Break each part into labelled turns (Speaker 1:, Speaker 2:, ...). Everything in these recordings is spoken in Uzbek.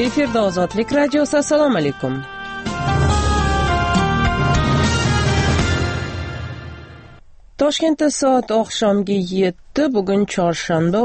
Speaker 1: Efirda Ozodlik radiosi. Assalomu alaykum. Toshkentda soat oqshomgi 7, bugun chorshanba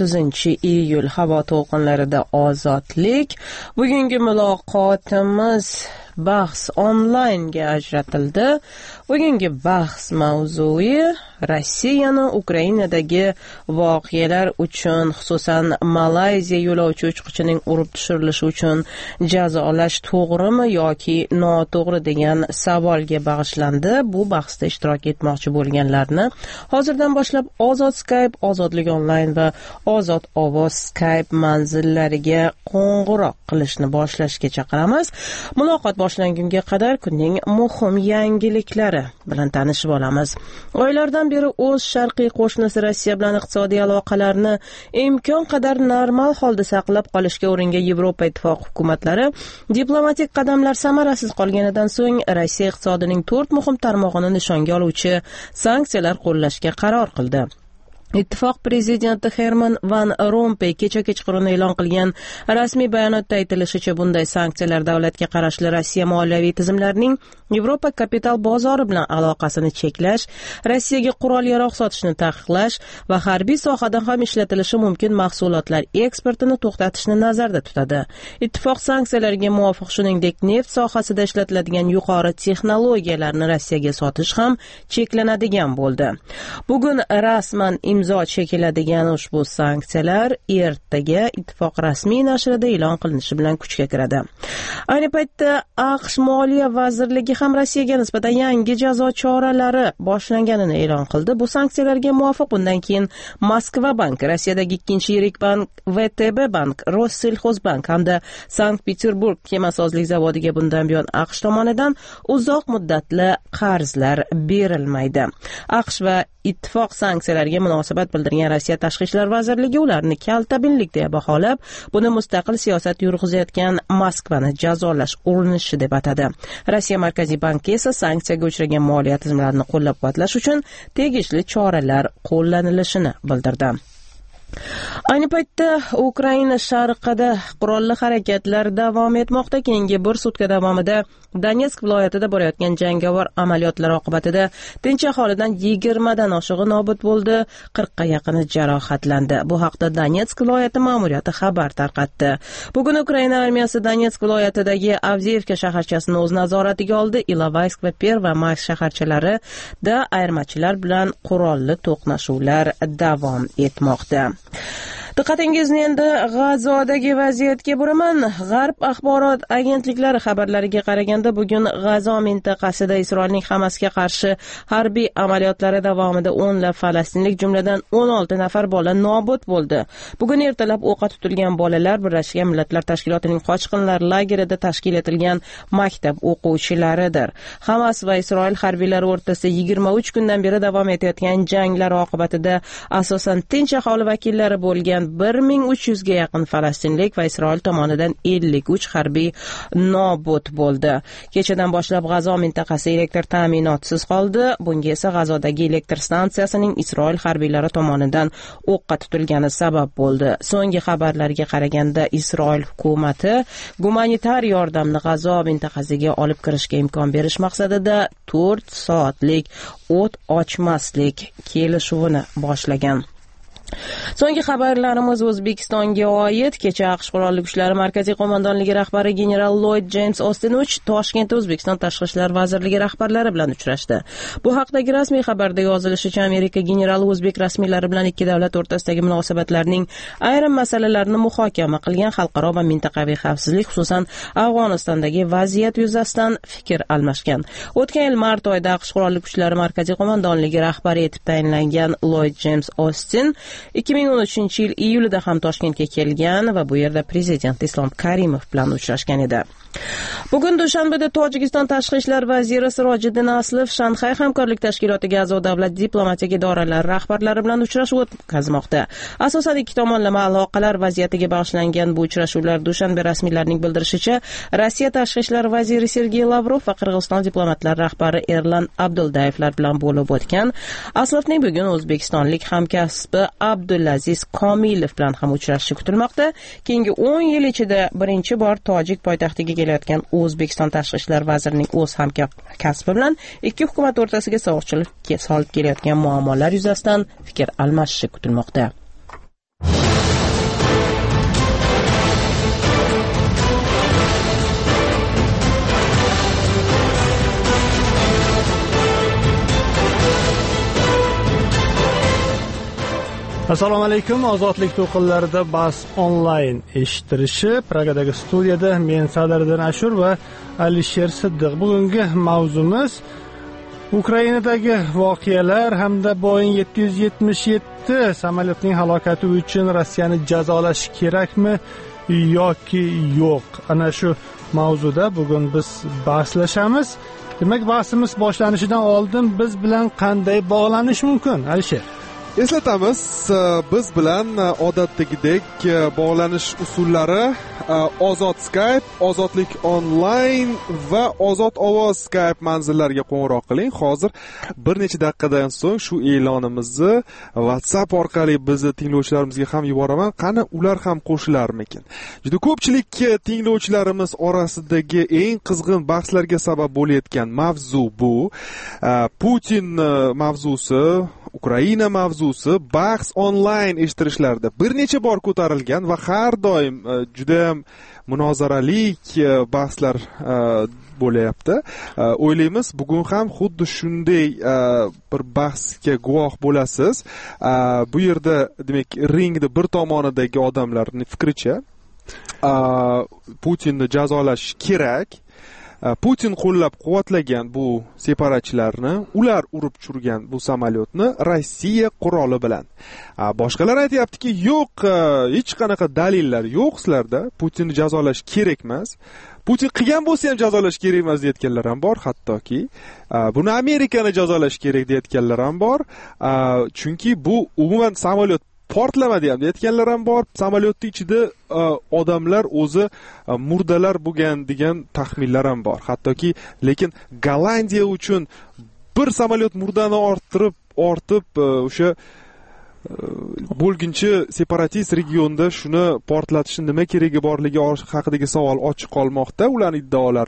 Speaker 1: 30-iyul. Havo to'lqinlarida ozodlik. Bugungi muloqotimiz bahs onlaynga ajratildi. Bugungi bahs mavzui Rossiyani Ukrainadagi voqealar uchun, xususan Malayziya yo'lovchi uchquchining urib tushirilishi uchun jazolash to'g'rimi yoki noto'g'ri degan savolga bag'ishlandi. Bu bahsda ishtirok etmoqchi bo'lganlarni hozirdan boshlab Ozod Skype, Ozodlik onlayn va Ozod ovoz Skype manzillariga qo'ng'iroq qilishni boshlashga chaqiramiz. Muloqot boshlangunga qadar kunning muhim yangiliklari bilan tanishib olamiz. Oylardan beri o'z sharqiy qo'shnisi Rossiya bilan iqtisodiy aloqalarni imkon qadar normal holda saqlab qolishga uringan Yevropa Ittifoqi hukumatlari diplomatik qadamlar samarasiz qolganidan so'ng Rossiya iqtisodining 4 muhim tarmog'ini nishonga oluvchi sanksiyalar qo'llashga qaror qildi. Ittifoq prezidenti Herman Van Rompuy kecha kechqurun e'lon qilgan rasmiy bayonotda aytilishicha, bunday sanksiyalar davlatga qarashli Rossiya moliyaviy tizimlarining Yevropa kapital bozori bilan aloqasini cheklash, Rossiyaga qurol-yarog' sotishni taqiqlash va harbiy sohada ham ishlatilishi mumkin mahsulotlar eksportini to'xtatishni nazarda tutadi. Ittifoq sanksiyalarga muvofiq, shuningdek, neft sohasida ishlatiladigan yuqori texnologiyalarni Rossiyaga sotish ham cheklanadigan bo'ldi. Bugun rasman imzo chekiladigan ushbu sanksiyalar ertaga ittifoq rasmiy nashrida e'lon qilinishi bilan kuchga kiradi. Ayni paytda AQSh Moliya vazirligi ham Rossiyaga nisbatan yangi jazo choralari boshlanganini e'lon qildi. Bu sanksiyalarga muvofiq bundan keyin Moskva bank, Rossiyadagi ikkinchi yirik bank VTB bank, Rossельхозbank hamda Sankt-Peterburg kemasozlik zavodiga bundan buyon AQSh tomonidan uzoq muddatli qarzlar berilmaydi. AQSh va ittifoq sanksiyalarga munosabat bildirgan Rossiya Tashqi ishlar vazirligi ularni kaltabinlik deya baholab, buni mustaqil siyosat yurg'izayotgan Moskvani jazolash urinishi deb atadi. Rossiya Markaziy banki esa sanksiyaga uchragan moliya tizimlarini qo'llab-quvvatlash uchun tegishli choralar qo'llanilishini bildirdi. Ayni paytda Ukraina sharqida qurolli harakatlar davom etmoqda. Keyingi bir sutka davomida Donetsk viloyatida borayotgan jangovar amaliyotlar oqibatida tinch aholidan 20 dan oshig'i nobud bo'ldi, 40 ga yaqini jarohatlandi. Bu haqda Donetsk viloyati ma'muriyati xabar tarqatdi. Bugun Ukraina armiyasi Donetsk viloyatidagi Avdiivka shaharchasini o'z nazoratiga oldi. Ilovaysk va Pervomaysk shaharchalarida ayirmachilar bilan qurolli to'qnashuvlar davom etmoqda. Diqqatingizni endi G'azodagi vaziyatga buraman. G'arb axborot agentliklari xabarlariga qaraganda, bugun G'azo mintaqasida Isroilning Hamasga qarshi harbiy amaliyotlari davomida 10 lab falastinlik, jumladan 16 nafar bola nobud bo'ldi. Bugun ertalab o'qqa tutilgan bolalar Birlashgan Millatlar Tashkilotining qochqinlar lagerida tashkil etilgan maktab o'quvchilaridir. Hamas va Isroil harbiylari o'rtasida 23 kundan beri davom etayotgan janglar oqibatida asosan tinch aholi vakillari bo'lgan 1300 ga yaqin falastinlik va Isroil tomonidan 53 harbiy nobud bo'ldi. Kechadan boshlab G'azo mintaqasi elektr ta'minotisiz qoldi. Bunga esa G'azodagi elektr stansiyasining Isroil harbiylari tomonidan o'qqa tutilgani sabab bo'ldi. So'nggi xabarlarga qaraganda, Isroil hukumati gumanitar yordamni G'azo mintaqasiga olib kirishga imkon berish maqsadida 4 soatlik o't ochmaslik kelishuvini boshlagan. So'nggi xabarlarimiz O'zbekistonga oid. Kecha AQSh qurolli kuchlari markaziy qo'mondonligi rahbari general Lloyd James Austin Toshkentda O'zbekiston Tashqi ishlar vazirligi rahbarlari bilan uchrashdi. Bu haqdagi rasmiy xabarda yozilishicha, Amerika generali o'zbek rasmiylari bilan ikki davlat o'rtasidagi munosabatlarning ayrim masalalarini muhokama qilgan, xalqaro va mintaqaviy xavfsizlik, xususan Afg'onistondagi vaziyat yuzasidan fikr almashgan. O'tgan yil mart oyida AQSh qurolli kuchlari markaziy qo'mondonligi rahbari etib tayinlangan Lloyd James Austin 2013 yil iyulida ham Toshkentga kelgan va bu yerda prezident Islom Karimov bilan uchrashgan edi. Bugun Dushanbeda Tojikiston Tashqi ishlar vaziri Sirojiddin Aslov Shanxay hamkorlik tashkilotiga a'zo davlat diplomatik idoralari rahbarlari bilan uchrashuv o'tkazmoqda. Asosan ikki tomonlama aloqalar vaziyatiga bag'ishlangan bu uchrashuvlar Dushanbe rasmiylarining bildirishicha, Rossiya Tashqi ishlar vaziri Sergey Lavrov va Qirg'iziston diplomatlari rahbari Erlan Abdullayevlar bilan bo'lib o'tgan. Aslovning bugun o'zbekistonlik hamkasbi Abdulaziz Komilov bilan ham uchrashishi kutilmoqda. Keyingi 10 yil ichida birinchi bor tojik poytaxtiga kelayotgan O'zbekiston tashqi ishlar vazirining o'z hamkasbi bilan ikki hukumat o'rtasiga sovuqchilik solib kelayotgan muammolar yuzasidan fikr almashishi kutilmoqda.
Speaker 2: Assalomu alaykum. Ozodlik to'qinlarida bas onlayn eshittirishi Pragadagi studiyada men Sadiriddin Ashur va Alisher Siddiq. Bugungi mavzumiz Ukrainadagi voqealar hamda Boeing 777 samolyotning halokati uchun Rossiyani jazolash kerakmi yoki yo'q? Ana shu mavzuda bugun biz bahslashamiz. Demak, bahsimiz boshlanishidan oldin biz bilan qanday bog'lanish mumkin, Alisher?
Speaker 3: Eslatamiz, biz bilan odatdagidek bog'lanish usullari Ozod Skype, Ozodlik onlayn va Ozod ovoz Skype manzillariga qo'ng'iroq qiling. Hozir bir necha daqiqadan so'ng shu e'lonimizni WhatsApp orqali bizni tinglovchilarimizga ham yuboraman. Qani ular ham qo'shilarmikin? Juda ko'pchilik tinglovchilarimiz orasidagi eng qizg'in bahslarga sabab bo'layotgan mavzu bu. Putin mavzusi, Ukraina mavzusi bahs onlayn eshittirishlarda bir necha bor ko'tarilgan va har doim juda ham munozaralik bahslar bo'layapti. O'ylaymiz, bugun ham xuddi shunday bir bahsga guvoh bo'lasiz. Bu yerda, demak, ringda bir tomonidagi odamlarning fikricha Putinni jazolash kerak. Putin qo'llab-quvvatlagan bu separatchilarni, ular urib tushirgan bu samolyotni Rossiya quroli bilan. Boshqalar aytayaptiki, yo'q, hech qanaqa dalillar yo'q sizlarda, Putinni jazolash kerak emas. Putin qilgan bo'lsa ham jazolash kerak emas deyotganlar ham bor, hattoki. Buni Amerikani jazolash kerak deyotganlar ham bor. Chunki bu umuman samolyot portlamadi ham deyotganlar ham bor. Samolyotning ichida odamlar o'zi murdalar bo'lgan degan taxminlar ham bor. Hattoki, lekin Gollandiya uchun bir samolyot murdani ortib o'sha bo'lginchi separatist regionda shuni portlatishni nima keragi borligi haqidagi savol ochiq qolmoqda ularning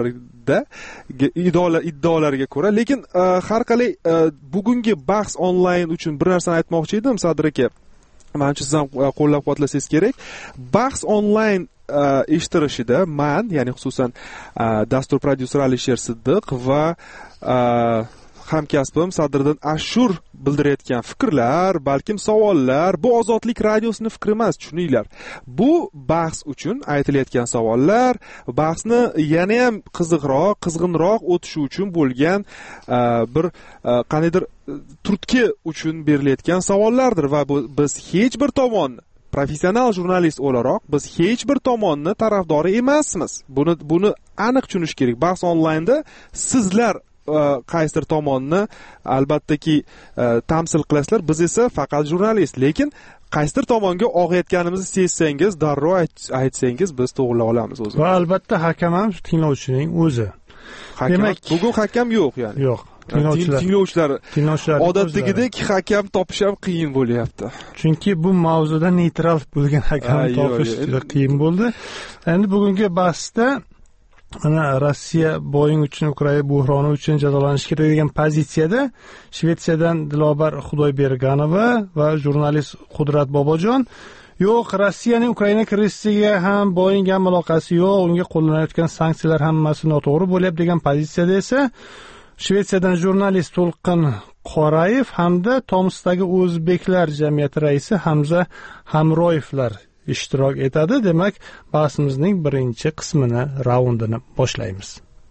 Speaker 3: iddaolariga ko'ra. Lekin har qalay bugungi bahs onlayn uchun bir narsani aytmoqchi edim, Sadir aka. Menimcha siz ham qo'llab-quvvatlasangiz kerak. Bahs onlayn eshittirishida men, ya'ni xususan dastur prodyuseri Alisher Siddiq va hamkasbim Sadiriddin Ashur bildirayotgan fikrlar, balkim savollar, bu Ozodlik radiosining fikri emas, tushuninglar. Bu bahs uchun aytilayotgan savollar, bahsni yana ham qizg'inroq o'tishi uchun bo'lgan bir qaniydir turtki uchun berilayotgan savollardir va biz hech bir tomonni, professional jurnalist o'laroq biz hech bir tomonni tarafdori emasmiz. Buni aniq tushunish kerak. Bahs onlaynda sizlar qaysidir tomonni albattaki tamsil qilasizlar, biz esa faqat jurnalist. Lekin qaysidir tomonga og'ayotganimizni sezsangiz, darrov aytsangiz biz to'g'rilab olamiz o'zi.
Speaker 2: Va albatta hakam ham tinglovchining o'zi.
Speaker 3: Demak, bugun hakam yo'q, ya'ni.
Speaker 2: Yo'q.
Speaker 3: Tinglovchilar odatdagidek hakam topish ham qiyin bo'lyapti.
Speaker 2: Chunki bu mavzuda neytral bo'lgan hakam topish juda qiyin bo'ldi. Endi bugungi bahsda ana Rossiya Boeing uchun Ukraina buhroni uchun jazolanishi kerak degan pozitsiyada Shvetsiyadan Dilobar Xudoyberganova va jurnalist Qudrat Bobojon, yo'q, Rossiyaning Ukraina kirishisiga ham Boeing ham aloqasi yo'q, unga qo'llanayotgan sanksiyalar hammasi noto'g'ri bo'lyapti degan pozitsiyada esa Shvetsiyadan jurnalist To'lqin Qorayev hamda Tomskdagi o'zbeklar jamiyati raisi Hamza Hamroyevlar ishtirok etadi. Demak, bahsimizning birinchi qismini, raundini boshlaymiz.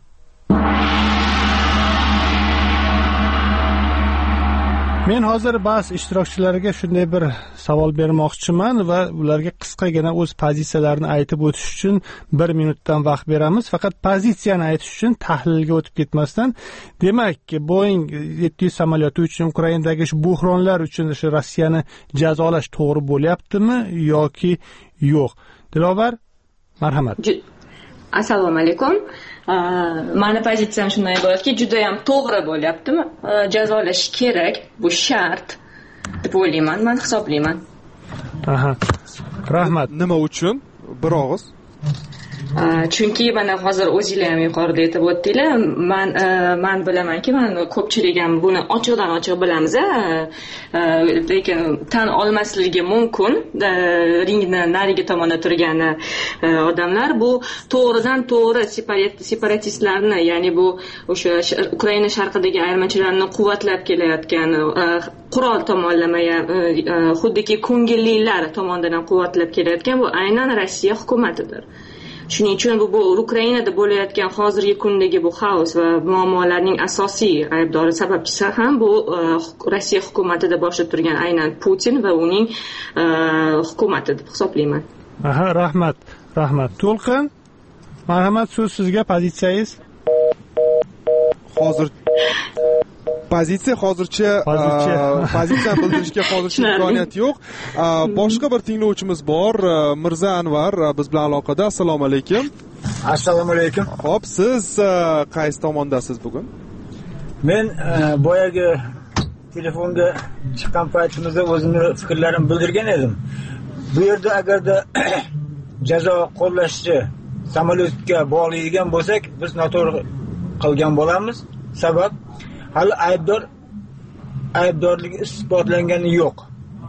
Speaker 2: Men hozir bahs ishtirokchilariga shunday bir savol bermoqchiman va ularga qisqagina o'z pozitsiyalarini aytib o'tish uchun 1 minutdan vaqt beramiz. Faqat pozitsiyani aytish uchun tahlilga o'tib ketmasdan, demak, Boeing 700 samolyoti uchun Ukrainadagi buhronlar uchun Rossiyani jazolash to'g'ri bo'lyaptimi yoki yo'q? Dilobar, marhamat.
Speaker 4: Assalomu alaykum. Mani pozitsiyam shunday bo'ladiki, juda ham to'g'ri bo'lyapti. Jazolash kerak, bu shart deb o'ylayman, men hisoblayman.
Speaker 2: Aha. Rahmat.
Speaker 3: Nima uchun? Bir og'iz.
Speaker 4: Chunki mana hozir o'zinglar ham yuqorida aytib o'tdinglar, men bilamanki, ko'pchilik ham buni ochiqdan ochiq bilamiz, lekin tan olmasligi mumkin ringni narigi tomonda turgan odamlar bu to'g'ridan to'g'ri separatistlarni, ya'ni bu o'sha Ukraina sharqidagi ayirmachilarni quvvatlab kelayotgan qurol tomonlama, xuddiki ko'ngillilar tomonidan quvvatlab kelayotgan bu aynan Rossiya hukumatidir. Shuning uchun bu Ukrainada bo'layotgan hozirgi kundagi bu xaos va muammolarning asosiy aybdori, sababchisi ham bu Rossiya hukumatida boshida turgan aynan Putin va uning hukumati deb hisoblayman.
Speaker 2: Aha, rahmat. To'lqin, marhamat, so'z sizga, pozitsiyangiz.
Speaker 3: Pozitsiya hozircha bildirishga hozircha imkoniyat yo'q. Boshqa bir tinglovchimiz bor, Mirza Anvar biz bilan aloqada. Assalomu alaykum.
Speaker 5: Assalomu alaykum.
Speaker 3: Xo'p, siz qaysi tomondasiz bugun?
Speaker 5: Men boyagi telefonga chiqqan paytimizda o'zimni fikrlarimni bildirgan edim. Bu yerda agarda jazo qo'llashni samolyotga bog'laydigan bo'lsak, biz noto'g'ri qilgan bo'lamiz. Sabab hali aybdorligi isbotlangani yo'q.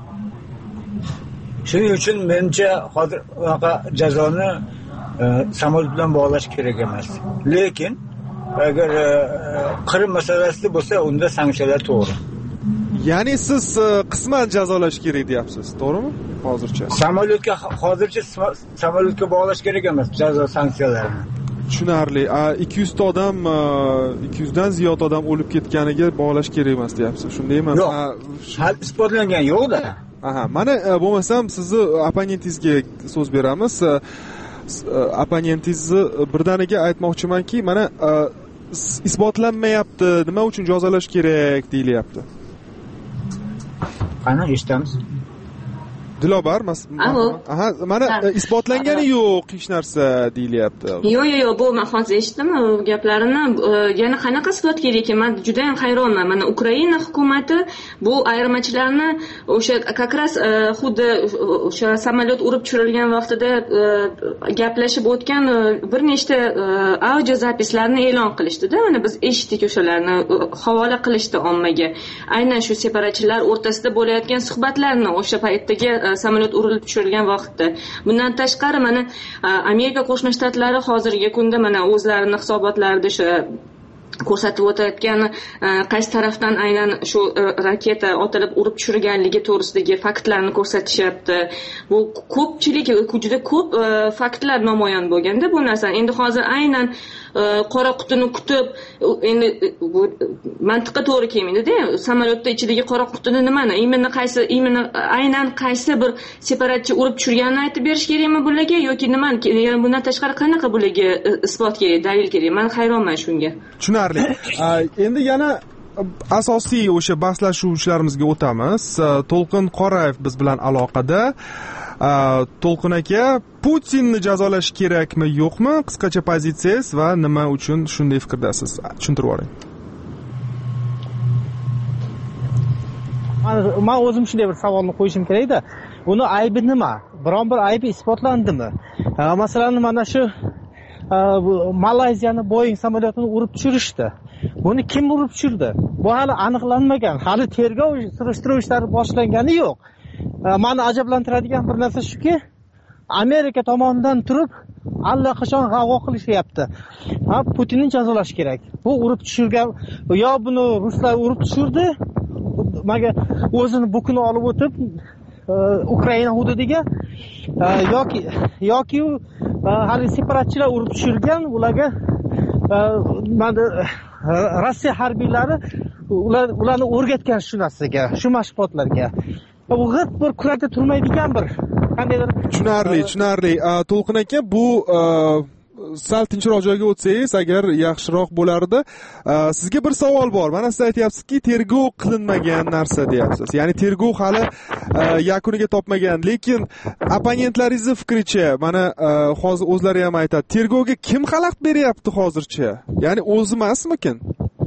Speaker 5: Shuning uchun mencha hozir unaqa jazoni samolyot bilan bog'lash kerak emas. Lekin agar Qrim masalasida bo'lsa, unda sanksiyalar to'g'ri.
Speaker 3: Ya'ni siz qisman jazolash kerak deyapsiz, to'g'rimi? Hozircha. Samolyotga bog'lash kerak emas jazo sanksiyalarini. Tushunarli. 200 ta odam, 200 dan ziyod odam o'lib ketganiga bog'lash kerak emas deyapsiz. Shundaymi?
Speaker 5: Yo'q. Hal isbotlangan yo'q-da.
Speaker 3: Aha, mana bo'lmasam sizni opponentingizga so'z beramiz. Opponentingizni birdaniga aytmoqchimanki, mana isbotlanmayapti, nima uchun jazolash kerak deyilyapti.
Speaker 5: Qani eshitamiz?
Speaker 3: Dilobar, aha, mana isbotlangani yo'q hech narsa deyilyapti.
Speaker 4: Yo'q, bu men hozir eshitdim gaplarini. Yana qanaqa isbot kerak? Men juda ham hayronman. Mana Ukraina hukumati bu ayirmachilarni o'sha kakras xuddi o'sha samolyot urib tushirilgan vaqtida gaplashib o'tgan bir nechta audio zapislarni e'lon qilishdi-da. Mana biz eshitdik, o'shalarni havola qilishdi ommaga. Aynan shu separatchilar o'rtasida bo'layotgan suhbatlarni o'sha paytdagi samolyot urilib tushirilgan vaqtda. Bundan tashqari mana Amerika Qo'shma Shtatlari hozirgi kunda mana o'zlarining hisobotlarida shu ko'rsatib o'tayotgan qaysi tarafdan aynan shu raketa otilib urib tushirganligi to'g'risidagi faktlarni ko'rsatishyapti. Bu ko'pchilik juda ko'p faktlar namoyon bo'lganda bu narsa. Endi hozir aynan qora qutini kutib, endi bu mantiqqa to'g'ri kelmaydi-da. Samolyotda ichidagi qora qutini nimani, aynan qaysi bir separatchi urib tushirganini aytib berish kerakmi bularga yoki nimani? Ya'ni bundan tashqari qanaqa bularga isbot kerak, dalil kerak? Men hayronman shunga.
Speaker 3: Tushunarli. Endi yana asosiy o'sha bahslashuvchilarimizga o'tamiz. To'lqin Qorayev biz bilan aloqada. To'lqin aka, Putinni jazolash kerakmi, yo'qmi? Qisqacha pozitsiyangiz va nima uchun shunday fikrdasiz? Tushuntirib yuboring.
Speaker 6: Men o'zim shunday bir savolni qo'yishim kerak-da. Buni aybi nima? Biron bir aybi isbotlandimi? Masalan, mana shu Malayziyani Boeing samolyotini urib tushirishdi. Buni kim urib tushirdi? Bu hali aniqlanmagan. Hali tergov surishtiruv ishlari boshlangani yo'q. Meni ajablantiradigan bir narsa shuki, Amerika tomonidan turib allaqachon g'avg'o qilishyapti. Putinni jazolash kerak. Bu urib tushirgan, yo buni ruslar urib tushirdi, maga o'zini bukini olib o'tib Ukraina hududiga, yoki hali separatchilar urib tushirgan, ularga Rossiya harbiylari ularni o'rgatgan shu narsaga, shu mashg'ulotlarga. Bu g'irt bir kurada turmaydigan bir qandaydir.
Speaker 3: Tushunarli. To'lqin aka, bu sal tinchroq joyga o'tsangiz agar yaxshiroq bo'lardi. Sizga bir savol bor. Mana siz aytyapsizki, tergov qilinmagan narsa deyapsiz. Ya'ni tergov hali yakuniga topmagan, lekin opponentlaringiz fikricha, mana hozir o'zlari ham aytadi, tergovga kim xalaqit beryapti hozircha? Ya'ni o'zi emasmikin?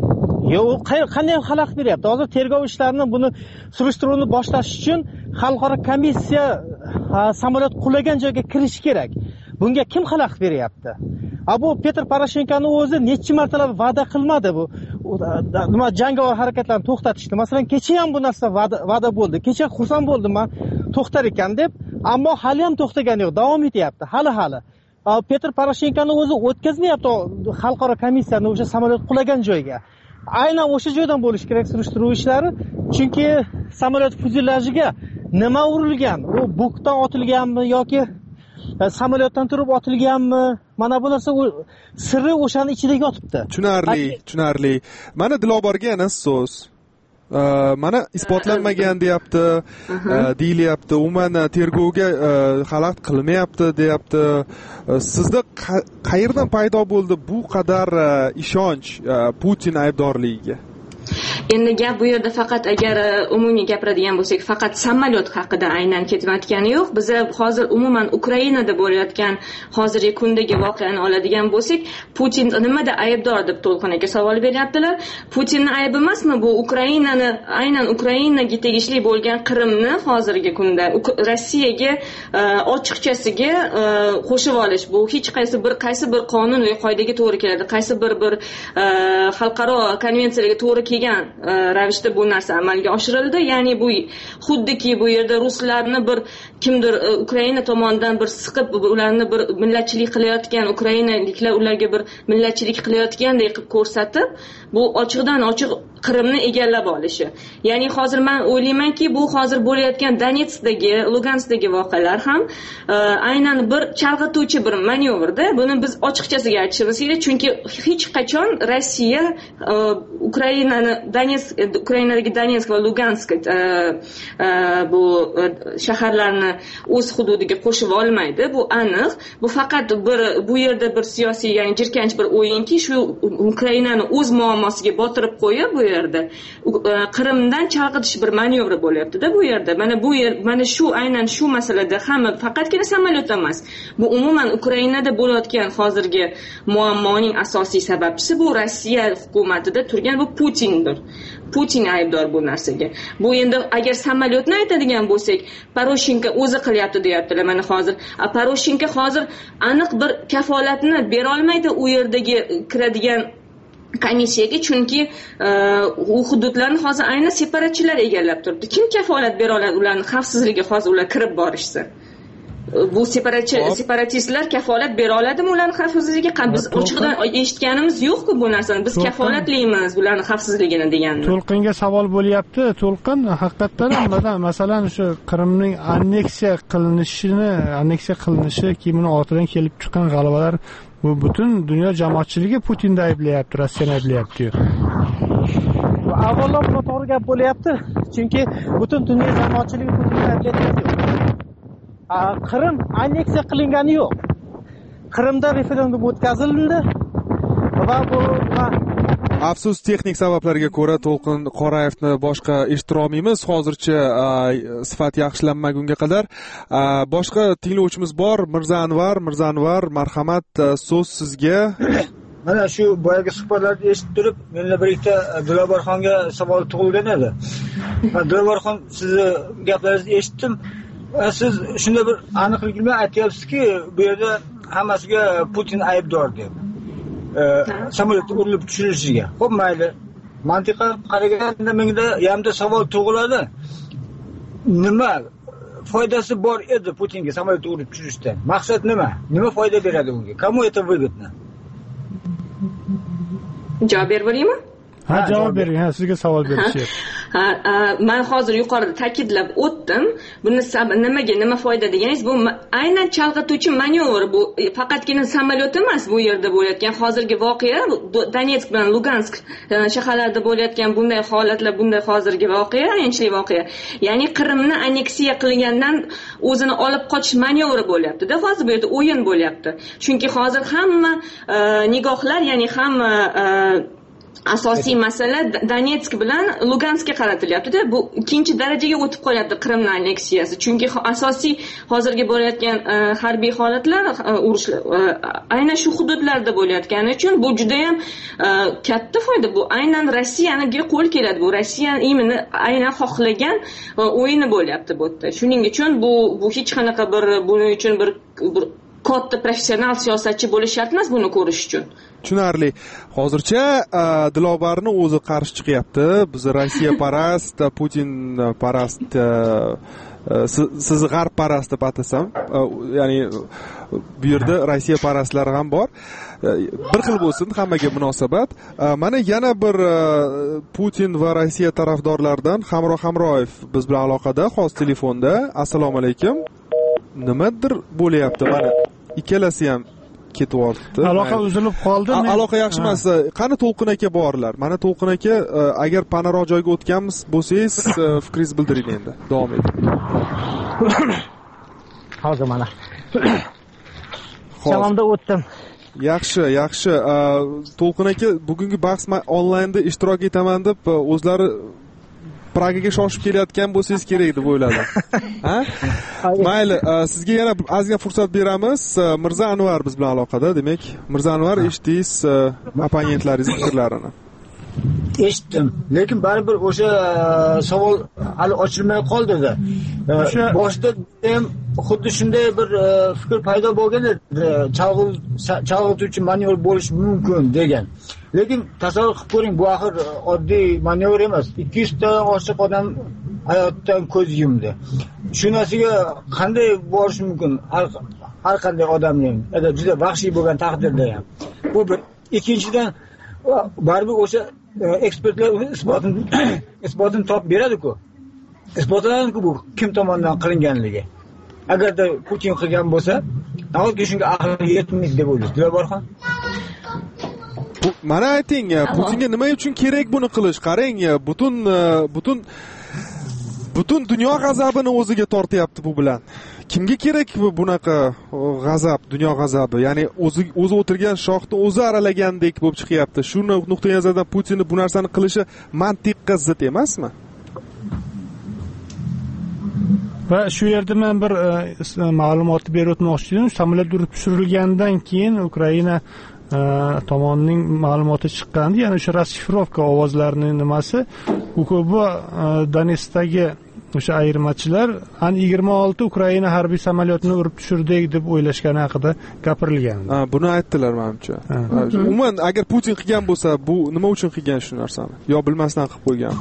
Speaker 6: Yo'q, qanday xalaqit beryapti? Hozir tergov ishlarini buni surishtiruvni boshlash uchun xalqaro komissiya samolyot qulagan joyga kirishi kerak. Bunga kim xalaqit beryapti? Bu Petr Poroshenkoning o'zi necha martalab va'da qilmadi bu. Nima jangovar harakatlarni to'xtatishni. Masalan, kecha ham bu narsa va'da bo'ldi. Kecha xursand bo'ldim men to'xtar ekan deb, ammo hali ham to'xtagani yo'q, davom etyapti. Hali. Petr Poroshenkoning o'zi o'tkazmayapti xalqaro komissiyani o'sha samolyot qulagan joyga. Aynan o'sha joydan bo'lish kerak surishtiruv ishlari, chunki samolyot fyuzelajiga nima urilgan? U bukdan otilganmi yoki samolyotdan turib otilganmi? Mana bu narsa sirri o'shaning ichida yotibdi.
Speaker 3: Tushunarli. Mana Diloborga yana so'z. Mana isbotlanmagan deyapti, deyilyapti. Umuman tergovga xalaqit qilmayapti deyapti. Sizda qayerdan paydo bo'ldi bu qadar ishonch Putin aybdorligiga?
Speaker 4: Endi gap bu yerda faqat agar umumiy gapiradigan bo'lsak, faqat samolyot haqida aynan ketayotgani yo'q. Biz hozir umuman Ukrainada bo'layotgan hozirgi kundagi voqeani oladigan bo'lsak, Putin nimada aybdor deb To'lqin aka savol beryaptilar. Putinning aybi emasmi bu aynan Ukrainaga tegishli bo'lgan Qrimni hozirgi kunda Rossiyaga ochiqchasiga qo'shib olish. Bu hech qaysi bir qonun va qoidaga to'g'ri keladi. Qaysi bir xalqaro konvensiyalarga to'g'ri kelgan ravishda bu narsa amalga oshirildi. Ya'ni bu xuddiki bu yerda ruslarni kimdir Ukraina tomonidan siqib ularni millatchilik qilayotgan, ukrainaliklar ularga millatchilik qilayotgandek qilib ko'rsatib, bu ochiqdan ochiq Qrimni egallab olishi. Ya'ni hozir men o'ylaymanki, bu hozir bo'layotgan Donetskdagi, Luganskdagi voqealar ham aynan bir chalg'ituvchi bir manyovrda. Buni biz ochiqchasiga aytishimiz kerak, chunki hech qachon Rossiya Ukrainadagi Donetsk va Lugansk bu shaharlarni o'z hududiga qo'shib olmaydi. Bu aniq. Bu faqat bu yerda bir siyosiy, ya'ni jirkanch bir o'yinki, shu Ukrainani o'z muammosiga botirib qo'yib bu yerda Qrimdan chalg'itish bir manyovri bo'lyapti-da bu yerda. Mana shu aynan shu masalada hamma faqatgina samolyot emas. Bu umuman Ukrainada bo'layotgan hozirgi muammoning asosiy sababchisi bu Rossiya hukumatida turgan bu Putindir. Putin aybdor bu narsaga. Bu endi agar samolyotni aytadigan bo'lsak, Poroshenko o'zi qilyapti deyaptilar. Mana hozir Poroshenko hozir aniq bir kafolatni bera olmaydi u yerdagi kiradigan komissiyaga, chunki u hududlarni hozir aynan separatchilar egallab turibdi. Kim kafolat bera oladi ularning xavfsizligiga hozir ular kirib borishsa? Bu separatistlar kafolat bera oladimi ularning xavfsizligiga? Biz ochiqdan eshitganimiz yo'q-ku bu narsani. Biz kafolatlaymiz ularning xavfsizligini deganni.
Speaker 2: To'lqinga savol bo'lyapti. To'lqin haqiqatan ham masalan shu Qrimning anneksiya qilinishi, kimini ortidan kelib chiqqan g'alabalar bu butun dunyo jamoatchiligi Putinni ayblayapti, Rossiyani ayblayapti.
Speaker 6: Avvalo bu to'g'ri gap bo'lyapti, chunki butun dunyo jamoatchiligi Putinni ayblayapti. Qrim anneksiya qilingani yo'q. Qrimda referendum o'tkazildi va bu
Speaker 3: afsus texnik sabablarga ko'ra To'lqin Qorayevni boshqa eshitira olmaymiz. Hozircha sifat yaxshilanmagunga qadar boshqa tinglovchimiz bor. Mirza Anvar, marhamat, so'z sizga.
Speaker 5: Mana shu boyagi suhbatlarni eshitib turib, menga bir ikkita Diloborxonga savol tug'ilgan edi. Diloborxon, sizni gaplaringizni eshitdim. Siz shunda bir aniqlik bilan aytyapsizki, bu yerda hammasiga Putin aybdor deb. Samolyotni urilib tushirilishiga. Xo'p, mayli. Mantiqan qaraganda menga yanada savol tug'iladi. Nima foydasi bor edi Putinga samolyotni urib tushirishdan? Maqsad nima? Nima foyda beradi unga? Кому это выгодно?
Speaker 4: Javob beraymi?
Speaker 2: Javob bering. Sizga savol berishyapti.
Speaker 4: Men hozir yuqorida ta'kidlab o'tdim. Buni nima foyda deganingiz, bu aynan chalg'ituvchi manyovr. Bu faqatgina samolyot emas, bu yerda bo'layotgan hozirgi voqea, Donetsk bilan Lugansk shaharlarida bo'layotgan bunday holatlar, bunday hozirgi voqea, ayanchli voqea. Ya'ni Qrimni anneksiya qilgandan o'zini olib qochish manyovri bo'lyapti-da. Hozir bu yerda o'yin bo'lyapti. Chunki hozir hamma nigohlar, ya'ni hamma asosiy masala Donetsk bilan Luganskga qaratilyapti-da. Bu ikkinchi darajaga o'tib qolyapti Qrimning anneksiyasi. Chunki asosiy hozirgi bo'layotgan harbiy holatlar, urushlar aynan shu hududlarda bo'layotgani uchun bu juda ham katta foyda. Bu aynan Rossiyaniga qo'l keladi. Bu Rossiya imini aynan xohlagan o'yini bo'lyapti bu yerda. Shuning uchun bu hech qanaqa buning uchun bir katta professional siyosatchi bo'lish shart emas buni ko'rish uchun.
Speaker 3: Tushunarli. Hozircha Dilobarni o'zi qarshi chiqyapti. Biz Rossiya parast, Putin parast, sizni g'arb parast deb atasam, ya'ni bu yerda Rossiya parastlari ham bor. Bir xil bo'lsin hammaga munosabat. Mana yana bir Putin va Rossiya tarafdorlaridan Hamroyev biz bilan aloqada, hozir telefonda. Assalomu alaykum. Nimadir bo'layapti mana. Ikkalasi ham ketyapti.
Speaker 2: Aloqa uzilib qoldi.
Speaker 3: Aloqa yaxshi emas. Qani To'lqin aka borlar. Mana To'lqin aka, agar panaroq joyga o'tganmiz bo'lsangiz, fikringizni bildiring endi. Davom eting.
Speaker 6: Hozir mana. Shamomda o'tdim.
Speaker 3: Yaxshi. To'lqin aka, bugungi bahs onlaynda ishtirok etaman deb o'zlari Pragaga shoshib kelayotgan bo'lsangiz kerak deb o'yladim. Ha? Mayli, sizga yana ozgina fursat beramiz. Mirza Anvar biz bilan aloqada. Demak, Mirza Anvar, eshitdingiz opponentlaringiz fikrlarini.
Speaker 5: Eshitdim, lekin baribir o'sha savol hali ochilmay qoldi-da. Boshida ham xuddi shunday bir fikr paydo bo'lgan edi. Chalg'ituvchi manevr bo'lishi mumkin degan. Lekin tasavvur qilib ko'ring, bu axir oddiy manevr emas. 200 ta oshiq odam hayotdan ko'z yumdi. Shu narsaga qanday borish mumkin? Har qanday odamning, juda vahshiy bo'lgan taqdirda ham. Bu bir. Ikkinchidan, baribir o'sha ekspertlar uni isbotini topib beradi-ku. Isbotlanadi-ku bu kim tomonidan qilinganligi. Agarda Putin qilgan bo'lsa, nahotki shunga aql yetmaydi deb o'ylaysiz, Dilobarxon?
Speaker 3: Mana ayting, Putinga nima uchun kerak buni qilish? Qarang, butun dunyo g'azabini o'ziga tortyapti bu bilan. Kimga kerak bunaqa g'azab, dunyo g'azabi? Ya'ni o'zi o'tirgan shoxni o'zi aralagandek bo'lib chiqyapti. Shu nuqtai nazardan Putinning bu narsani qilishi mantiqqa zid emasmi?
Speaker 2: Va shu yerda men bir ma'lumot berib o'tmoqchi edim. Samolyot urib tushirilgandan keyin Ukraina tomonining ma'lumoti chiqqandi, ya'ni o'sha rasshifrovka ovozlarining nimasi, bu Donetskdagi o'sha ayirmachilar 26 Ukraina harbiy samolyotini urib tushirdik deb o'ylashgani haqida gapirilgan.
Speaker 3: Buni aytdilar menimcha. Umuman agar Putin qilgan bo'lsa, bu nima uchun qilgan shu narsani? Yo bilmasdan qilib qo'ygan.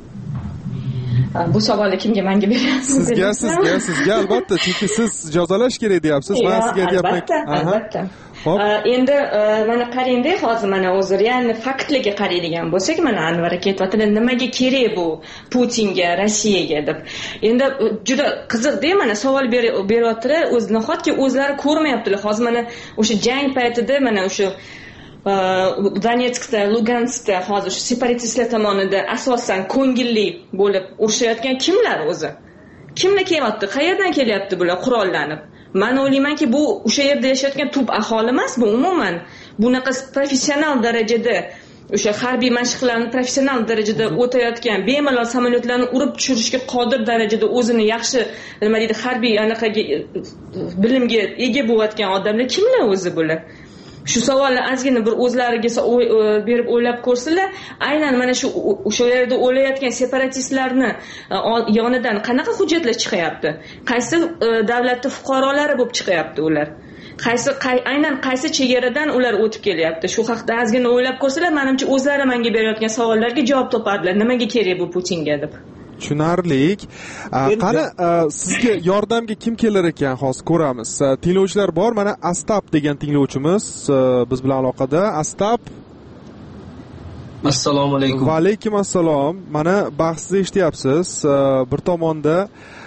Speaker 4: Bu savolni kimga menga berasiz?
Speaker 3: Sizga albatta, chunki siz jazolash kerak deyapsiz. Men sizga deyapman.
Speaker 4: Albatta. Endi mana qarang-da, hozir mana o'zi real faktlarga qaraydigan bo'lsak, mana Anvar aka aytayotdi, nimaga kerak bu Putinga, Rossiyaga deb. Endi juda qiziq-da, mana savol beryaptilar, o'zi nahotki o'zlari ko'rmayaptilar. Hozir mana o'sha jang paytida mana o'sha Donetskda, Luganskda hozir shu separatistlar tomonidan asosan ko'ngilli bo'lib urushayotgan kimlar o'zi? Kimlar kelyapti? Qayerdan kelyapti bular qurollanib? Men o'ylaymanki, bu o'sha yerda yashayotgan tub aholi emas, bu umuman bunaqa professional darajada o'sha harbiy mashqlarni professional darajada o'tayotgan, bemalol samolyotlarni urib tushirishga qodir darajada o'zini yaxshi, nima deydi, harbiy anaqaga bilimga ega bo'layotgan odamlar kimlar o'zi bular? Shu savolni ozgina bir o'zlariga berib o'ylab ko'rsinlar, aynan mana shu o'sha yerda o'layotgan separatistlarni yonidan qanaqa hujjatlar chiqyapti? Qaysi davlatning fuqarolari bo'lib chiqyapti ular? Aynan qaysi chegaradan ular o'tib kelyapti? Shu haqda ozgina o'ylab ko'rsinlar, menimcha o'zlari menga berayotgan savollarga javob topardilar. Nimaga kerak bu Putinga deb?
Speaker 3: Tushunarlik. Qani sizga yordamga kim kelar ekan, hozir ko'ramiz. Tinglovchilar bor. Mana Astap degan tinglovchimiz biz bilan aloqada. Astap.
Speaker 7: Assalomu alaykum.
Speaker 3: Va alaykum assalom. Mana bahsni eshityapsiz. Bir tomonda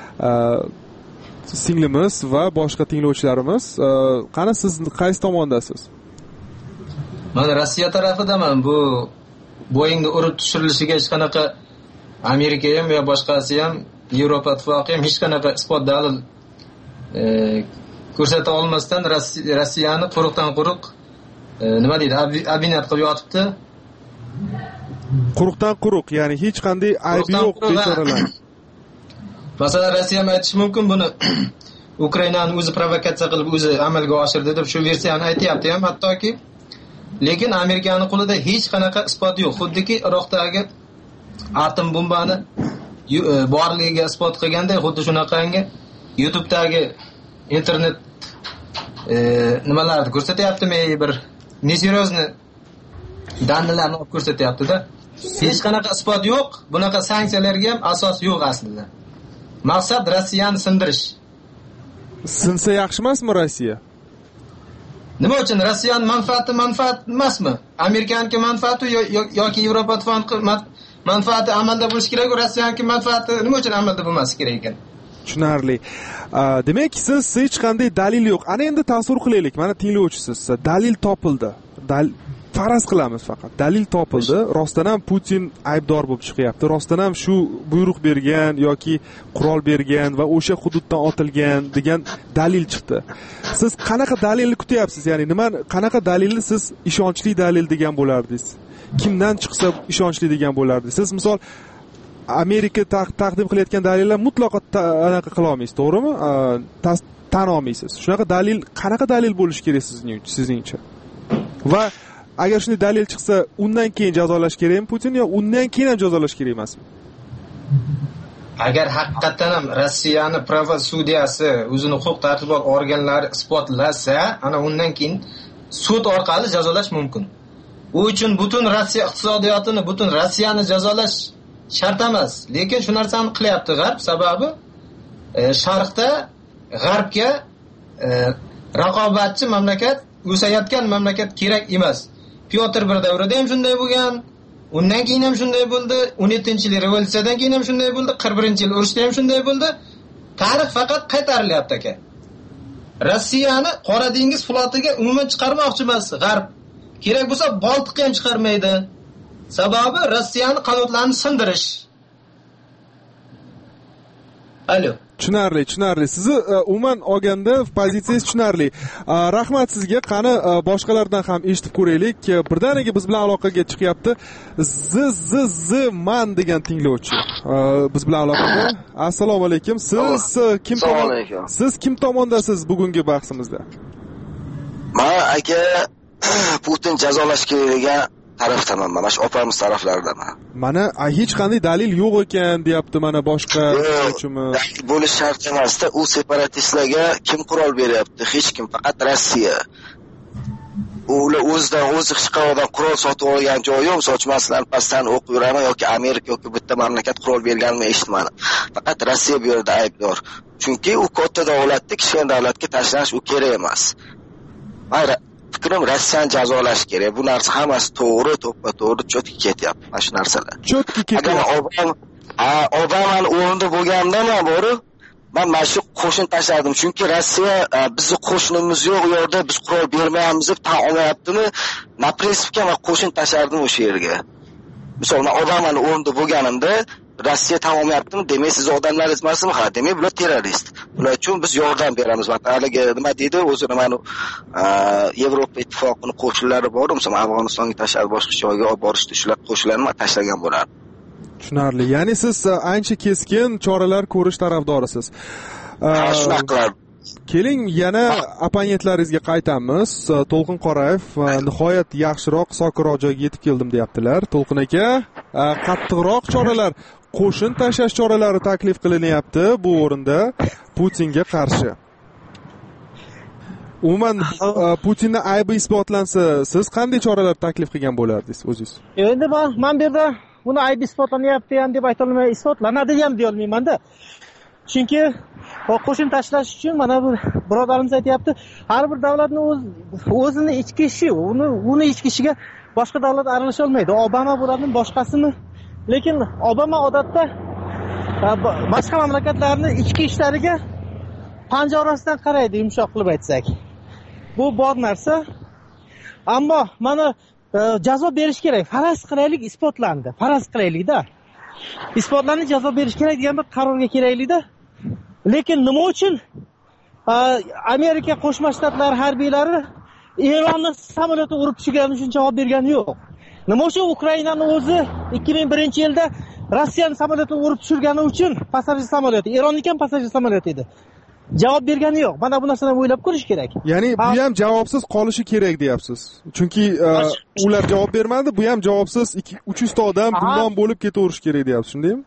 Speaker 3: singlimiz va boshqa tinglovchilarimiz. Qani siz qaysi tomondasiz?
Speaker 7: Men Rossiya tarafidaman. Bu Boeingni urib tushirilishiga hech qanaqa Amerika ham va boshqasi ham, Yevropa ittifoqi ham hech qanaqa isbot dalil ko'rsata olmasdan Rossiyani quruqdan quruq nima deydi, abinat qilib yotibdi.
Speaker 3: Quruqdan quruq, ya'ni hech qanday aybi yo'q bechoralar.
Speaker 7: Masalan, Rossiya ham aytishi mumkin buni Ukrainani o'zi provokatsiya qilib o'zi amalga oshirdi deb shu versiyani aytayapti ham hattoki. Lekin Amerikaning qo'lida hech qanaqa isbot yo'q. Xuddiki Iroqdagi atom bombani borligiga isbot qilganday, xuddi shunaqangi YouTube'dagi internet nimalarni ko'rsatyaptimi, bir neseryozni danlarni olib ko'rsatyapti-da. Hech qanaqa isbot yo'q, bunaqa sanksiyalarga ham asos yo'q aslida. Maqsad Rossiyani sindirish.
Speaker 3: Sinsa yaxshi emasmi Rossiya?
Speaker 7: Nima uchun Rossiyaning manfaat emasmi? Amerikaniki manfaati yoki Yevropa ittifoqi manfaati amalda bo'lishi kerak, Rossiyaniki manfaati nima uchun amalda bo'lmasi kerak ekan?
Speaker 3: Tushunarli. Demak, siz hech qanday dalil yo'q. Ana endi tasavvur qilaylik, mana tinglovchisiz. Dalil topildi. Faraz qilamiz faqat. Dalil topildi. Rostdan ham Putin aybdor bo'lib chiqyapti. Rostdan ham shu buyruq bergan yoki qurol bergan va o'sha hududdan otilgan degan dalil chiqdi. Siz qanaqa dalilni kutyapsiz? Ya'ni qanaqa dalilni siz ishonchli dalil degan bo'lardingiz? Kimdan chiqsa ishonchli degan bo'lardingiz? Siz misol Amerika taqdim qilayotgan dalillar mutlaqo anaqa qila olmaysiz, to'g'rimi? Tan olmaysiz. Shunaqa dalil, qanaqa dalil bo'lishi kerak sizningcha? Va agar shunday dalil chiqsa, undan keyin jazolash kerakmi Putin yo undan keyin ham jazolash kerak emasmi?
Speaker 7: Agar haqiqatan ham Rossiyani pravosudiyasi, o'zini huquq-tartibot organlari isbotlasa, ana undan keyin sud orqali jazolash mumkin. U uchun butun Rossiya iqtisodiyotini, butun Rossiyani jazolash shart emas. Lekin shu narsani qilyapti G'arb, sababi Sharqda G'arbga raqobatchi mamlakat, o'sayotgan mamlakat kerak emas. Pyotr bir davrida ham shunday bo'lgan, undan keyin ham shunday bo'ldi, 17-yil revolyutsiyadan keyin ham shunday bo'ldi, 41-yil urushda ham shunday bo'ldi. Tarix faqat qaytarilyapti aka. Rossiyani Qora dengiz flotiga umuman chiqarmoqchi emas G'arb. Kerak bo'lsa Boltiqqa ham chiqarmaydi. Sababi Rossiyani qanotlarini sindirish. Alo.
Speaker 3: Tushunarli. Sizni umuman olganda pozitsiyangiz tushunarli. Rahmat sizga. Qani boshqalardan ham eshitib ko'raylik. Birdaniga biz bilan aloqaga chiqyapti. Man degan tinglovchi. Biz bilan aloqada. Assalomu alaykum. Siz kim tomondasiz bugungi bahsimizda?
Speaker 8: Men aka Putin jazolash kerak degan tarafdaman. Mana shu opamiz taraflaridaman.
Speaker 3: Mana hech qanday dalil yo'q ekan, deyapti mana boshqa tinglovchimiz.
Speaker 8: Bo'lish shart emas-da, u separatistlarga kim qurol beryapti? Hech kim, faqat Rossiya. Ular o'zidan o'zi hech qayerdan qurol sotib olgan joyi yo'q. Sochmasdan pastdan o'qib yuraman yoki Amerika yoki bitta mamlakat qurol berganini eshitmadim. Faqat Rossiya bu yerda aybdor. Chunki u katta davlatni kichkina davlatga tashlash u kerak emas. Fikrim Rossiyani jazolash kerak. Bu narsa hammasi to'g'ri, to'ppa-to'g'ri cho'tki ketyapti. Mana shu narsalar.
Speaker 3: Cho'tki ketyapti.
Speaker 8: Obamani o'rnida bo'lgandan bori men shu qo'shin tashladim. Chunki Rossiya bizni qo'shinimiz yo'q, u yerda biz qurol bermayapmiz deb tan olmayaptimi? Na prinsipga men qo'shin tashlardim o'sha yerga. Misol men Obamani o'rnida bo'lganimda Rossiya tan olmayaptimi? Demak, siz odamlaringiz emasmi? Ha, demak, bular terrorist. Bular uchun biz yordam beramiz. Haligi nima deydi? O'zini mana Yevropa ittifoqining qo'shinlari bor, masalan, Afg'onistonga tashlab boshqa joyga olib borishdi. Shular qo'shinlarni tashlagan bo'lardi.
Speaker 3: Tushunarli. Ya'ni siz ancha keskin choralar ko'rish tarafdorisiz.
Speaker 8: Shunaqa qiladi.
Speaker 3: Keling, yana opponentlaringizga qaytamiz. To'lqin Qorayev nihoyat yaxshiroq, sokinroq joyga yetib keldim deyaptilar. To'lqin aka, qattiqroq choralar, qo'shin tashlash choralari taklif qilinyapti bu o'rinda Putinga qarshi. Umuman Putinning aybi isbotlansa, siz qanday choralar taklif qilgan bo'lardingiz o'zingiz?
Speaker 6: Endi men bu yerda buni aybi isbotlanyapti ham deb ayta olmayman, isbotlanadi ham deya olmayman-da. Chunki qo'shin tashlash uchun mana bu birodarimiz aytayapti, har bir davlatning o'zini ichki ishi, uni ichki ishiga boshqa davlat aralasha olmaydi. Obama bo'ladi, boshqasini. Lekin Obama odatda boshqa mamlakatlarning ichki ishlariga panja orasidan qaraydi, yumshoq qilib aytsak. Bu bor narsa. Ammo mana jazo berish kerak. Faraz qilaylik, isbotlandi. Faraz qilaylik-da. Isbotlandi, jazo berish kerak degan bir qarorga kelaylik-da. Lekin nima uchun Amerika Qo'shma Shtatlari harbiylari Eronning samolyoti urib tushirgani uchun javob bergani yo'q. Nima uchun Ukrainani o'zi 2001-yilda Rossiyaning samolyotini urib tushirgani uchun passajir samolyoti, Eronning ham passajir samolyoti edi. Javob bergani yo'q. Mana bu narsani o'ylab ko'rish kerak.
Speaker 3: Ya'ni bu ham javobsiz qolishi kerak deyapsiz. Chunki ular javob bermadi, bu ham javobsiz 300 ta odam gumon bo'lib ketaverish kerak deyapsiz, shundaymi?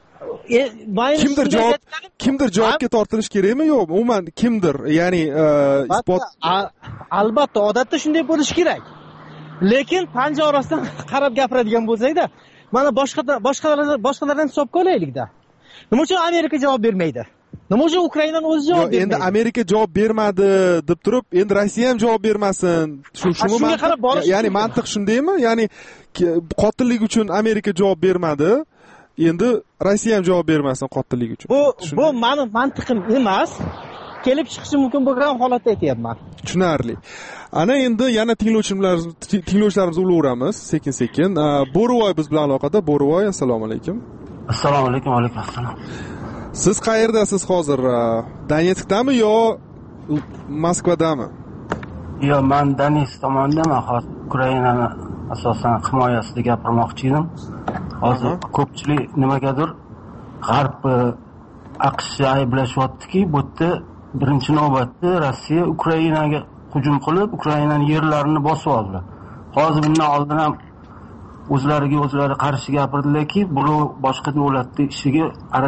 Speaker 3: Kimdir javobga tortilish kerakmi yo'q? Umuman kimdir, ya'ni isbot
Speaker 6: albatta odatda shunday bo'lishi kerak. Lekin panja orasidan qarab gapiradigan bo'lsak-da, mana boshqalardan hisobga olaylik-da. Nima uchun Amerika javob bermaydi? Nima uchun Ukrainaning o'zi javob bermaydi?
Speaker 3: Endi Amerika javob bermadi deb turib, endi Rossiya ham javob bermasin. Shunga qarab borish. Ya'ni mantiq shundaymi? Ya'ni qotillik uchun Amerika javob bermadi. Endi Rossiya ham javob bermasin qotillik uchun.
Speaker 6: Bu meni mantiqim emas. Kelib chiqishi mumkin bo'lgan holatda aytayapman.
Speaker 3: Tushunarli. Ana endi yana tinglovchilarimiz ulaveramiz sekin-sekin. Bo'rivoy biz bilan aloqada. Bo'rivoy, assalomu alaykum.
Speaker 9: Assalomu alaykum, va alaykum assalom.
Speaker 3: Siz qayerdasiz hozir? Donetskdami yo Moskvadami?
Speaker 9: Yo'q, men Donetsk tomondaman. Hozir Ukrainani asosan himoyasida gapirmoqchi edim. Hozir ko'pchilik nimagadir G'arb AQShni ayblashyaptiki, bu yerda birinchi navbatda Rossiya Ukrainaga hujum qilib, Ukrainaning yerlarini bosib oldi. Hozir bundan oldin ham o'zlari qarshi gapirdilarki, bu boshqa davlatning ishiga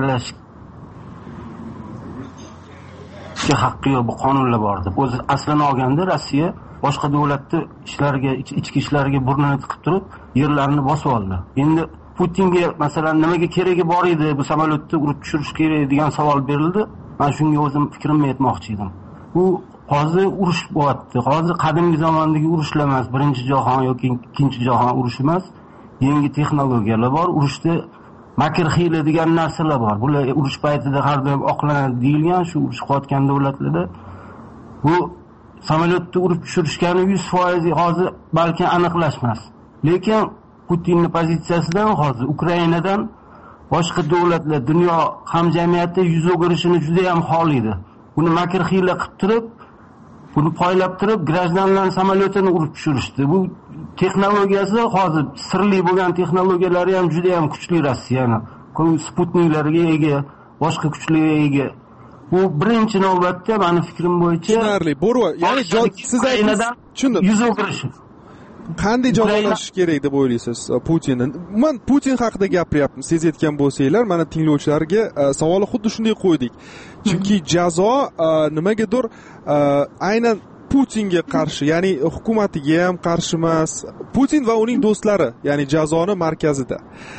Speaker 9: aralashishga haqqi yo'q, bu qonunlar bor deb. O'zi aslini olganda Rossiya boshqa davlatning ishlariga, ichki ishlariga burnini tiqib turib, yerlarini bosib oldi. Endi Putinga masalan nimaga keragi bor edi, bu samolyotni urib tushirish kerak degan savol berildi. Men shunga o'zim fikrimni aytmoqchi edim. Bu hozir urush bo'lyapti. Hozir qadimgi zamondagi urushlar emas, birinchi jahon yoki ikkinchi jahon urushi emas. Yangi texnologiyalar bor. Urushda makr hiyla degan narsalar bor. Bular urush paytida har doim oqlanadi deyilgan, shu urush qilayotgan davlatlarda bu samolyotni urib tushirishgani 100% hozir balki aniqlashmas. Lekin Putinning pozitsiyasidan hozir Ukrainadan boshqa davlatlar, dunyo hamjamiyati yuz o'girishini juda ham xohlaydi. Buni makr hiyla qilib turib, buni poylab turib, grajdanlarning samolyotini urib tushirishdi. Bu texnologiyasi hozir sirli bo'lgan texnologiyalari ham juda ham kuchli Rossiyani. Sputniklarga ega, boshqa kuchlarga ega. Bu birinchi navbatda meni fikrim bo'yicha
Speaker 3: tushunarli. Bo'rivoy, ya'ni siz aytgan
Speaker 9: yuz o'girish.
Speaker 3: Qanday jazolash kerak deb o'ylaysiz Putinni? Men Putin haqida gapiryapman. Siz aytgan bo'lsanglar, mana tinglovchilarga savolni xuddi shunday qo'ydik. Chunki jazo nimagadir aynan Putinga qarshi, ya'ni hukumatiga ham qarshi emas. Putin va uning do'stlari, ya'ni jazoni markazida.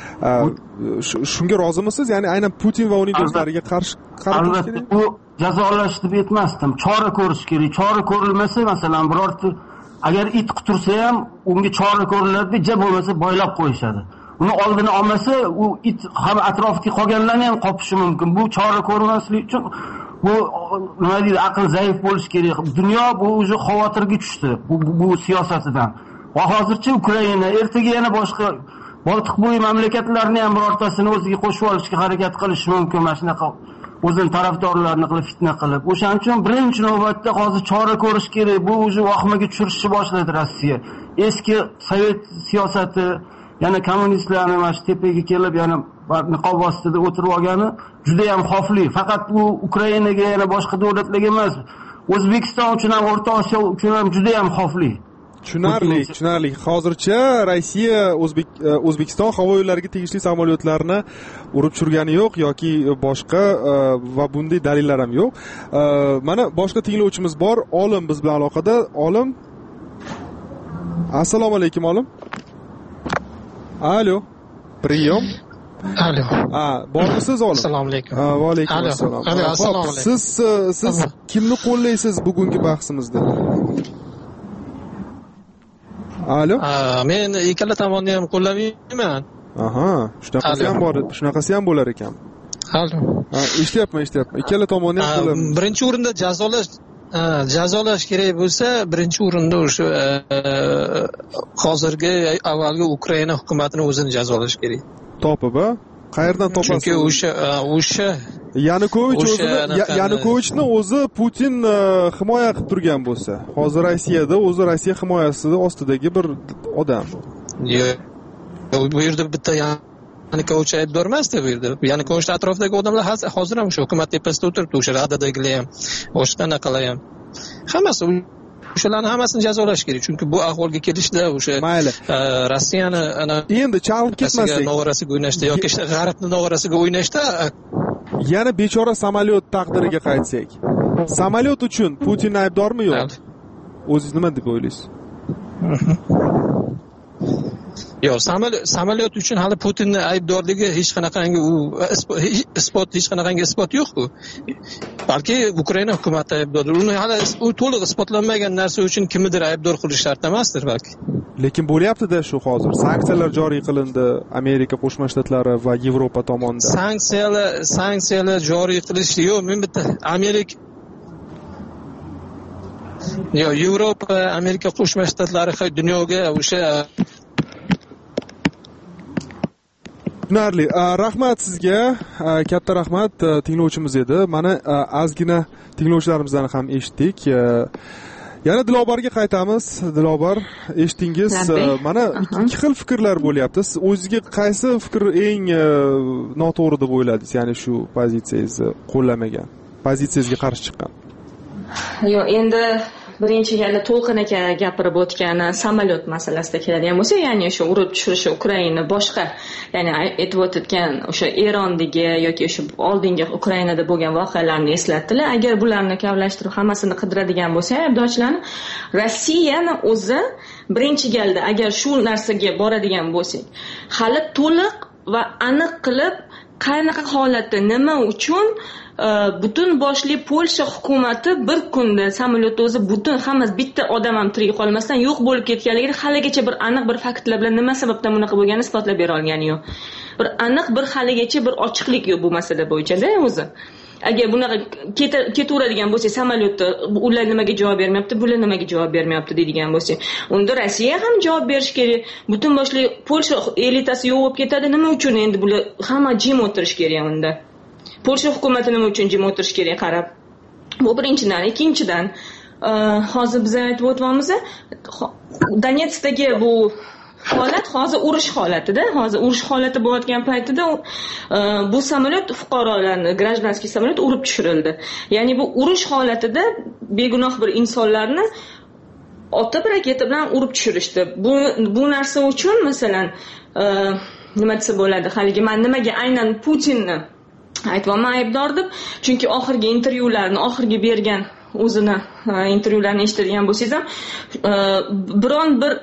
Speaker 3: Shunga rozimisiz? Ya'ni aynan Putin va uning do'stlariga qarshi qarash kerak.
Speaker 9: Bu jazolash deb aytmasdim. Chora ko'rish kerak. Chora ko'rilmasa, masalan, birorta agar it qutursa ham unga chora ko'riladi, ja bo'lmasa boylab qo'yishadi. Uni oldini olmasa, u it ham atrofga qolganlarni ham qopishi mumkin. Bu chora ko'rmaslik uchun bu nima deydi, aql zaif bo'lish kerak. Dunyo bu o'zi xavotirga tushdi bu siyosatidan. Va hozircha Ukraina, ertaga yana boshqa Boltiqbo'yi mamlakatlarni ham birortasini o'ziga qo'shib olishga harakat qilishi mumkin. Mana shunaqa o'zini tarafdorlarini qilib fitna qilib. O'shaning uchun birinchi navbatda hozir chora ko'rish kerak. Bu o'zi vahmaga tushirishni boshladi Rossiya. Eski sovet siyosati, yana kommunistlarning mana shu tepaga kelib, yana niqob ostida o'tirib olgani juda ham xavfli. Faqat u Ukrainaga, yana boshqa davlatlarga emas, O'zbekiston uchun ham, O'rta Osiyo uchun ham juda ham xavfli.
Speaker 3: Tushunarli. Hozircha Rossiya O'zbekiston havo yo'llariga tegishli samolyotlarni urib tushirgani yo'q yoki boshqa va bunday dalillar ham yo'q. Mana boshqa tinglovchimiz bor, Olim biz bilan aloqada. Olim. Assalomu alaykum, Olim. Alo. Priyom.
Speaker 10: Alo.
Speaker 3: Bormisiz, Olim?
Speaker 10: Assalomu alaykum.
Speaker 3: Va alaykum assalom.
Speaker 10: Assalomu alaykum.
Speaker 3: Siz kimni qo'llaysiz bugungi bahsimizda? Alo.
Speaker 10: Men ikkala tomonni ham qo'llamayman.
Speaker 3: Shunaqasi ham bo'lar ekan.
Speaker 10: Alo.
Speaker 3: Eshityapman. Ikkala tomonni ham qo'llamayman.
Speaker 10: Birinchi o'rinda jazolash kerak bo'lsa, birinchi o'rinda o'sha hozirgi avvalgi Ukraina hukumatini o'zini jazolash kerak.
Speaker 3: Topib, qayerdan topasiz?
Speaker 10: Chunki o'sha
Speaker 3: Yanukovichni o'zi Putin himoya qilib turgan bo'lsa, hozir Rossiyada o'zi Rossiya himoyasi ostidagi bir odam.
Speaker 10: Bu yerda bitta Yanukovich aybdor emasda bu yerda. Yanukovich atrofidagi odamlar hozir ham o'sha hukumat tepasida o'tiribdi, o'sha radadagilar ham, boshqa anaqalar ham. Hammasi o'shalarni hammasini jazolash kerak, chunki bu ahvolga kelishda o'sha Rossiyani
Speaker 3: endi chalib ketmaslik,
Speaker 10: nog'orasiga o'ynashda yoki g'arbni nog'orasiga o'ynashda
Speaker 3: yana bechora samolyot taqdiriga qaytsak. Samolyot uchun Putin aybdormi yo'q? O'zingiz nima deb o'ylaysiz?
Speaker 10: Yo'q, samolyot uchun hali Putinni aybdorligi hech qanaqangi isbot yo'q-ku. Balki Ukraina hukumati aybdordir. Uni hali to'liq isbotlanmagan narsa uchun kimnidir aybdor qilish shart emasdir balki.
Speaker 3: Lekin bo'lyapti-da shu hozir. Sanksiyalar joriy qilindi Amerika Qo'shma Shtatlari va Yevropa tomonidan.
Speaker 10: Sanksiyalar joriy qilish yo'q, men bitta Yevropa, Amerika Qo'shma Shtatlari dunyoga o'sha
Speaker 3: tushunarli. Rahmat sizga, katta rahmat. Tinglovchimiz edi. Mana ozgina tinglovchilarimizdan ham eshitdik. Yana Dilobarga qaytamiz. Dilobar, eshitdingiz? Mana ikki xil fikrlar bo'lyapti. Siz o'zingizga qaysi fikr eng noto'g'ri deb o'yladingiz? Ya'ni shu pozitsiyangizni qo'llamagan, pozitsiyangizga qarshi chiqqan.
Speaker 4: Yo'q, endi birinchi yana To'lqin aka gapirib o'tgani samolyot masalasida keladigan bo'lsa, ya'ni o'sha urib tushirishi Ukraina boshqa, ya'ni aytib o'tgan o'sha Erondagi yoki o'sha oldingi Ukrainada bo'lgan voqealarni eslatdilar. Agar bularni kavlashtirib hammasini qidiradigan bo'lsa, aybdorchilarni Rossiyani o'zi birinchi galda agar shu narsaga boradigan bo'lsak, hali to'liq va aniq qilib qanaqa holatda nima uchun butun boshli Polsha hukumati bir kunda samolyotda o'zi butun hammasi bitta odam ham tirik qolmasdan yo'q bo'lib ketganligini haligacha bir aniq bir faktlar bilan nima sababdan bunaqa bo'lganini isbotlab bera olgani yo'q. Bir aniq bir haligacha bir ochiqlik yo'q bu masala bo'yicha-da o'zi. Agar bunaqa ketaveradigan bo'lsa samolyotda ular nimaga javob bermayapti, bular nimaga javob bermayapti deydigan bo'lsa, unda Rossiya ham javob berish kerak. Butun boshli Polsha elitasi yo'q bo'lib ketadi. Nima uchun endi bular hamma jim o'tirish kerak unda? Polsha hukumati nima uchun jim o'tirish kerak qarab? Bu birinchidan, ikkinchidan hozir biz aytib o'tamiz, Donetskdagi bu holat hozir urush holatida, hozir urush holati bo'layotgan paytida bu samolyot fuqarolarni, grajdanskiy samolyot urib tushirildi. Ya'ni bu urush holatida begunoh bir insonlarni otib raketa bilan urib tushirishdi. Bu narsa uchun masalan nima desa bo'ladi? Haligi men nimaga aynan Putinni aytmoqman aybdor deb, chunki oxirgi intervyularni, oxirgi bergan o'zini intervyularni eshitadigan bo'lsangiz ham biron bir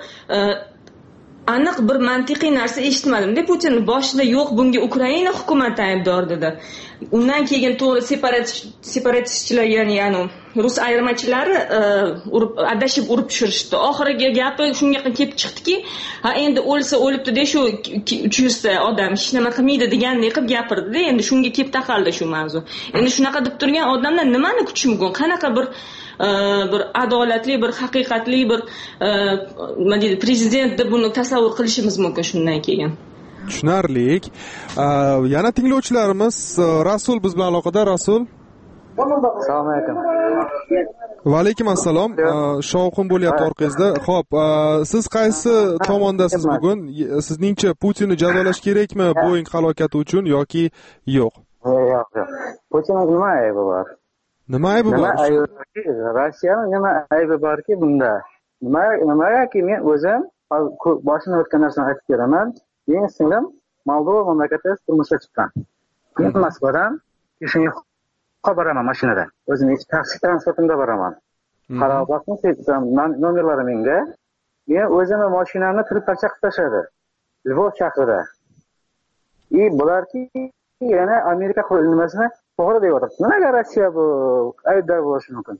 Speaker 4: aniq bir mantiqiy narsa eshitmadim-da. Putin boshida yo'q, bunga Ukraina hukumati aybdor dedi. Undan keyin to'g'ri separatistchilar, ya'ni rus ayirmachilari adashib urib tushirishdi. Oxirgi gapi shunga kelib chiqdiki, ha endi o'lsa o'libdi-da, shu 300 ta odam hech nima qilmaydi degandek qilib gapirdi-da. Endi shunga kelib taqaldi shu mavzu. Endi shunaqa deb turgan odamlar nimani kutish mumkin? Qanaqa bir adolatli, bir haqiqatli bir nima deydi, prezident deb buni tasavvur qilishimiz mumkin shundan keyin.
Speaker 3: Tushunarlik. Yana tinglovchilarimiz Rasul biz bilan aloqada. Rasul.
Speaker 11: Assalomu alaykum.
Speaker 3: Va alaykum assalom. Shovqin bo'lyapti orqangizda. Xo'p, siz qaysi tomondasiz bugun? Sizningcha Putinni jazolash kerakmi Boeing halokati uchun yoki yo'q?
Speaker 11: Yo'q. Putinning nima aybi bor?
Speaker 3: Nima aybi bor?
Speaker 11: Rossiyaning nima aybi borki bunda? Nimagaki men o'zim boshimdan o'tgan narsani aytib beraman. Men singlim Moldova mamlakatida turmushga chiqqan. Men Moskvadan Kishinyovga boraman mashinada. O'zim taksi transportimda boraman. Qarab boqsam, nomerlari menga. Men o'zimni mashinamni turib parcha qilib tashladi. Lvov shahrida. Bularki yana Amerika qurilmasini to'g'ri deyapti. Nimaga Rossiya bu aybdor bo'lishi mumkin?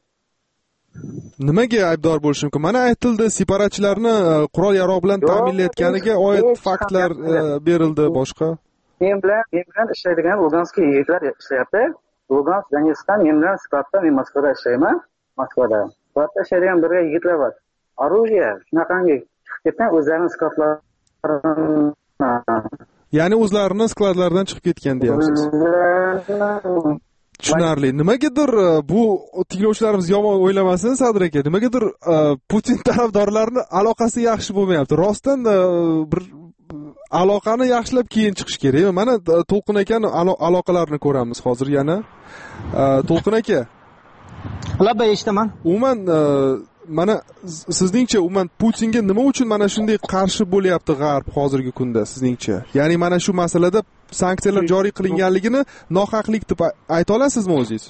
Speaker 3: Nimaga aybdor bo'lishi mumkin? Mana aytildi, separatchilarni qurol yarog' bilan ta'minlayotganiga oid faktlar berildi boshqa.
Speaker 11: Men bilan ishlaydigan Luganskiy yigitlar ishlayapti. Lugansk, Donetskdan men bilan sifatda men Moskvada ishlayman. Moskvada. Sifatda ishlaydigan birga yigitlar bor. Оружие shunaqangi chiqib ketgan o'zlarining skladlaridan.
Speaker 3: Ya'ni o'zlarining skladlaridan chiqib ketgan deyapsiz. tushunarli. Nimagadir bu tinglovchilarimiz yomon o'ylamasin Sadir aka. Nimagadir Putin tarafdorlarining aloqasi yaxshi bo'lmayapti. Rostdan bir aloqani yaxshilab keyin chiqish kerak. Mana To'lqin akani aloqalarini ko'ramiz hozir yana. To'lqin aka.
Speaker 6: Labba eshitaman.
Speaker 3: Umuman mana sizningcha umuman Putinga nima uchun mana shunday qarshi bo'lyapti G'arb hozirgi kunda sizningcha? Ya'ni mana shu masalada sanksiyalar joriy qilinganligini nohaqlik deb ayta olasizmi o'zingiz?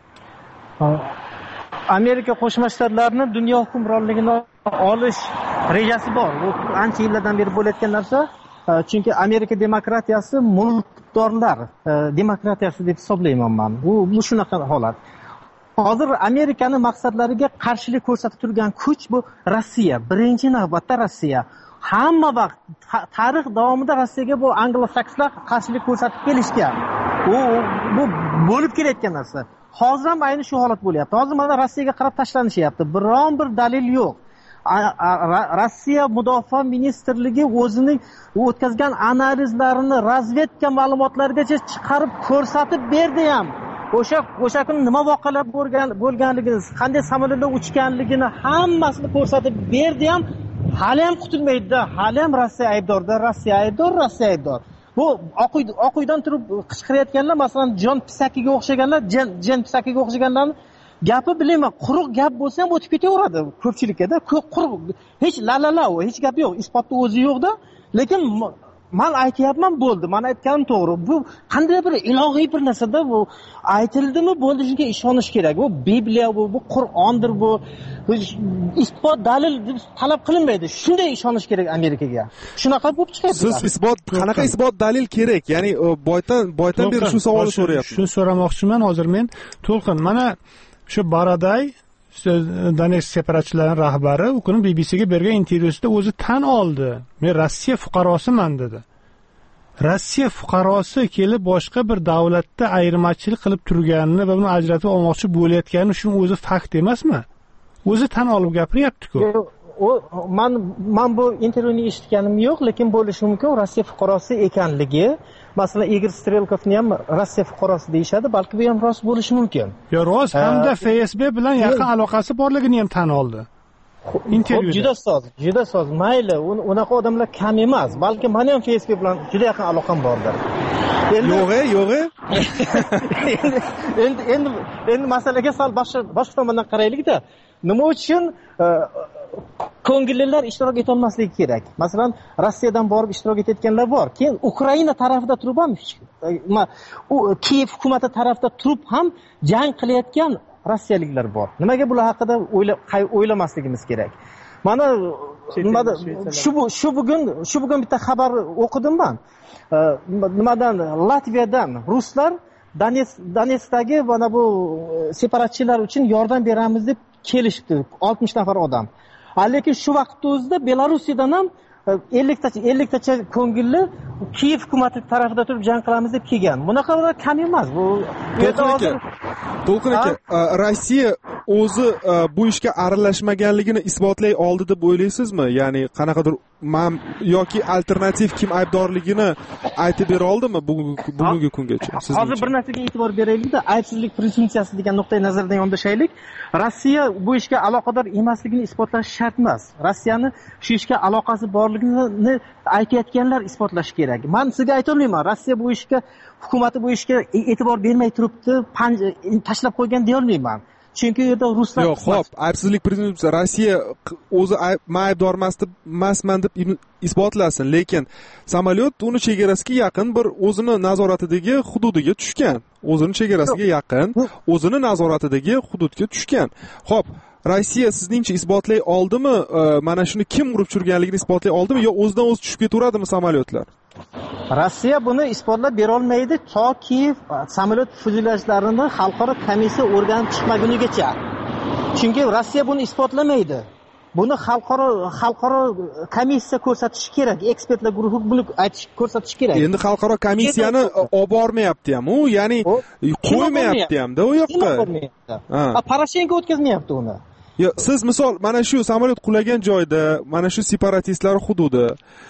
Speaker 6: Amerika Qo'shma Shtatlarining dunyo hukmronligini olish rejasi bor. Bu ancha yillardan beri bo'layotgan narsa. Chunki Amerika demokratiyasi mulkdorlar demokratiyasi deb hisoblayman men. Bu shunaqa holat. Hozir Amerikaning maqsadlariga qarshilik ko'rsatib turgan kuch bu Rossiya. Birinchi navbatda Rossiya. Hamma vaqt tarix davomida Rossiyaga bu anglosakslar qarshilik ko'rsatib kelishgan. Bu bo'lib kelayotgan narsa. Hozir ham ayni shu holat bo'lyapti. Hozir mana Rossiyaga qarab tashlanishyapti. Biron bir dalil yo'q. Rossiya Mudofaa ministrligi o'zining o'tkazgan analizlarini razvedka ma'lumotlarigacha chiqarib ko'rsatib berdi ham. O'sha kuni nima voqealar bo'lganligini, qanday samolyotlar uchganligini hammasini ko'rsatib berdi ham, hali ham qutulmaydi-da. Hali ham Rossiya aybdorda, Rossiya aybdor. Bu Oq uydan turib qichqirayotganlar, masalan, Jon Psakiga o'xshaganlarni gapi bilayman, quruq gap bo'lsa ham o'tib ketaveradi ko'pchilikda. Quruq, hech hech gap yo'q, isbotni o'zi yo'q-da. Lekin men aytayapman, bo'ldi. Men aytganim to'g'ri. Bu qanday bir ilohiy bir narsada bu aytildimi, bo'ldi, shunga ishonish kerak. Bu Bibliya, bu Qur'ondir, bu isbot dalil deb talab qilinmaydi. Shunday ishonish kerak Amerikaga. Shunaqa bo'lib chiqadi.
Speaker 3: Siz qanaqa isbot dalil kerak? Ya'ni boydan beri shu savolni so'rayapman.
Speaker 2: Shuni so'ramoqchiman hozir men. To'lqin, mana shu Baraday Donetsk separatchilarining rahbari u kuni BBCga bergan intervyusida o'zi tan oldi. Men Rossiya fuqarosiman dedi. Rossiya fuqarosi kelib boshqa bir davlatda ayirmachilik qilib turganini va uni ajratib olmoqchi bo'layotgani shu o'zi fakt emasmi? O'zi tan olib gapiryapti-ku.
Speaker 6: Men bu intervyuni eshitganim yo'q, lekin bo'lishi mumkin Rossiya fuqarosi ekanligi. Masalan, Igor Strelkovni ham Rossiya fuqarosi deyshadi, balki bu ham rost bo'lishi mumkin.
Speaker 2: Yo, rost, hamda FSB bilan yaqin aloqasi borligini ham tan oldi. Intervyuda.
Speaker 6: Juda soz. Mayli, unaqa odamlar kam emas. Balki men ham FSB bilan juda yaqin aloqam bordir.
Speaker 3: Yo'g'i.
Speaker 6: Endi masalaga sal boshqa tomondan qaraylik-da. Nima uchun ko'ngillilar ishtirok eta olmasligi kerak? Masalan, Rossiyadan borib ishtirok etayotganlar bor. Keyin Ukraina tarafida turib ham, Kiyev hukumati tarafida turib ham jang qilayotgan rossiyaliklar bor. Nimaga bular haqida o'ylamasligimiz kerak? Mana shu bugun bitta xabar o'qidim men. Latviyadan ruslar Donetskdagi mana bu separatchilar uchun yordam beramiz deb kelishdi 60 nafar odam. Lekin shu vaqtda o'zida Belorusiyadan ham 50 tacha ko'ngilli Kiyev hukumati tarafida turib jang qilamiz deb kelgan. Bunaqa kam emas. Bu
Speaker 3: To'lqin aka, Rossiya o'zi bu ishga aralashmaganligini isbotlay oldi deb o'ylaysizmi? Ya'ni qanaqadir yoki alternativ kim aybdorligini aytib bera oldimi bugungi kungacha?
Speaker 6: Hozir bir narsaga e'tibor beraylik-da, aybsizlik presumpsiyasi degan nuqtai nazardan yondashaylik. Rossiya bu ishga aloqador emasligini isbotlash shart emas. Rossiyani shu ishga aloqasi borligini aytayotganlar isbotlashi kerak. Men sizga ayta olmayman, Rossiya bu ishga, hukumati bu ishga e'tibor bermay turibdi, tashlab qo'ygan deya olmayman. Chunki u yerda ruslar
Speaker 3: yo'q, xo'p, aybsizlik prezumpsiyasi Rossiya o'zi aybdor emasman deb isbotlasin, lekin samolyot uni chegarasiga yaqin bir o'zini nazoratidagi hududiga tushgan. O'zini chegarasiga yaqin, o'zini nazoratidagi hududga tushgan. Xo'p, Rossiya sizningcha isbotlay oldimi? Mana shuni kim urib tushirganligini isbotlay oldimi yo o'zidan o'zi tushib ketaveradimi samolyotlar?
Speaker 6: Rossiya buni isbotlab bera olmaydi toki samolyot fyuzelyajlarini xalqaro komissiya o'rganib chiqmagunigacha. Chunki Rossiya buni isbotlamaydi. Buni xalqaro komissiya ko'rsatishi kerak, ekspertlar guruhi buni ko'rsatishi kerak.
Speaker 3: Endi xalqaro komissiyani olib bormayapti ham, u ya'ni qo'ymayapti ham-da u yoqqa.
Speaker 6: Poroshenko o'tkazmayapti uni.
Speaker 3: Yo, siz misol mana shu samolyot qulagan joyda, mana shu separatistlar hududi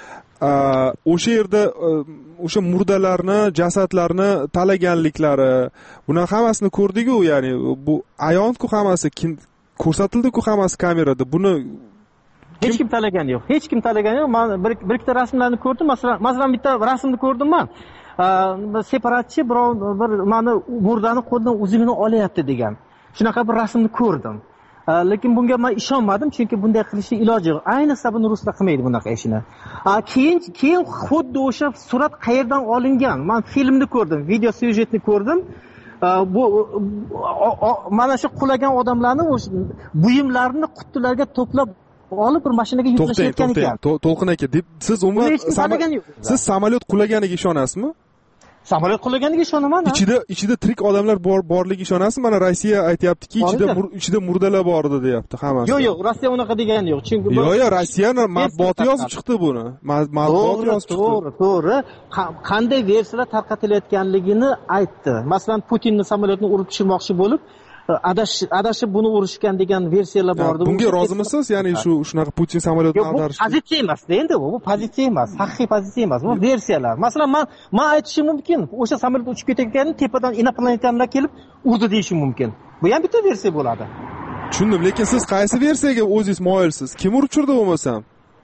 Speaker 3: o'sha yerda o'sha murdalarni, jasadlarni talaganliklari, bular hammasini ko'rdik-ku, ya'ni bu ayonku hammasi ko'rsatildi-ku hammasi kamerada. Buni
Speaker 6: hech kim talagani yo'q. Hech kim talagani yo'q. Men bir ikkita rasmlarni ko'rdim. Masalan bitta rasmni ko'rdim men. Separatchi birov bir meni murdani qo'ldan uzugini olyapti degan. Shunaqa bir rasmni ko'rdim. Lekin bunga men ishonmadim, chunki bunday qilishning iloji yo'q. Ayniqsa buni ruslar qilmaydi bunaqa ishini. Keyin xuddi o'sha surat qayerdan olingan? Men filmni ko'rdim, video syujetni ko'rdim. Bu mana shu qulagan odamlarni o'sha buyumlarini qutilarga to'plab olib bir mashinaga yuklashayotgan ekan.
Speaker 3: To'lqin aka, deb siz umuman siz samolyot qulaganiga ishonasizmi?
Speaker 6: Samolyot qulaganiga ishonaman.
Speaker 3: Ichida tirik odamlar borligiga ishonasizmi? Mana Rossiya aytayaptiki, ichida murdalar bor edi, deyapti hammasi.
Speaker 6: Yo'q, Rossiya unaqa degani yo'q. Chunki
Speaker 3: yo'q, Rossiyaning matbuoti yozib chiqdi buni. Matbuot yozib chiqdi.
Speaker 6: To'g'ri. Qanday versiyalar tarqatilayotganligini aytdi. Masalan, Putinning samolyotini urib tushirmoqchi bo'lib, adashib buni urishgan degan versiyalar bor edi.
Speaker 3: Bunga rozimisiz? Ya'ni shunaqa Putin samolyotini ag'darish.
Speaker 6: Bu pozitsiya emas-da endi bu pozitsiya emas, haqiqiy pozitsiya emas. Bu versiyalar. Masalan, men aytishim mumkin, o'sha samolyot uchib ketayotganini tepadan inoplanietyanlar kelib urdi deyishim mumkin. Bu ham bitta versiya bo'ladi.
Speaker 3: Tushundim, lekin siz qaysi versiyaga o'zingiz moyilsiz? Kim urchirdi bo'lmasam?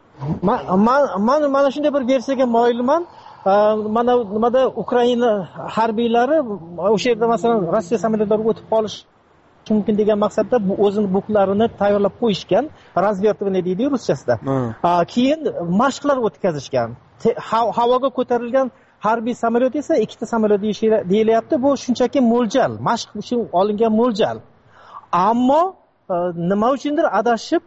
Speaker 6: Mana shunday bir versiyaga moyilman. Mana nimada Ukraina harbiylari o'sha yerda masalan Rossiya samolyotlari o'tib qolish mumkin degan maqsadda bu o'zini buklarini tayyorlab qo'yishgan, razvedka deydi ruschasida. Keyin mashqlar o'tkazishgan. Havoga ko'tarilgan harbiy samolyot esa ikkita samolyot deyilyapti. Bu shunchaki mo'ljal, mashq uchun olingan mo'ljal. Ammo nima uchundir adashib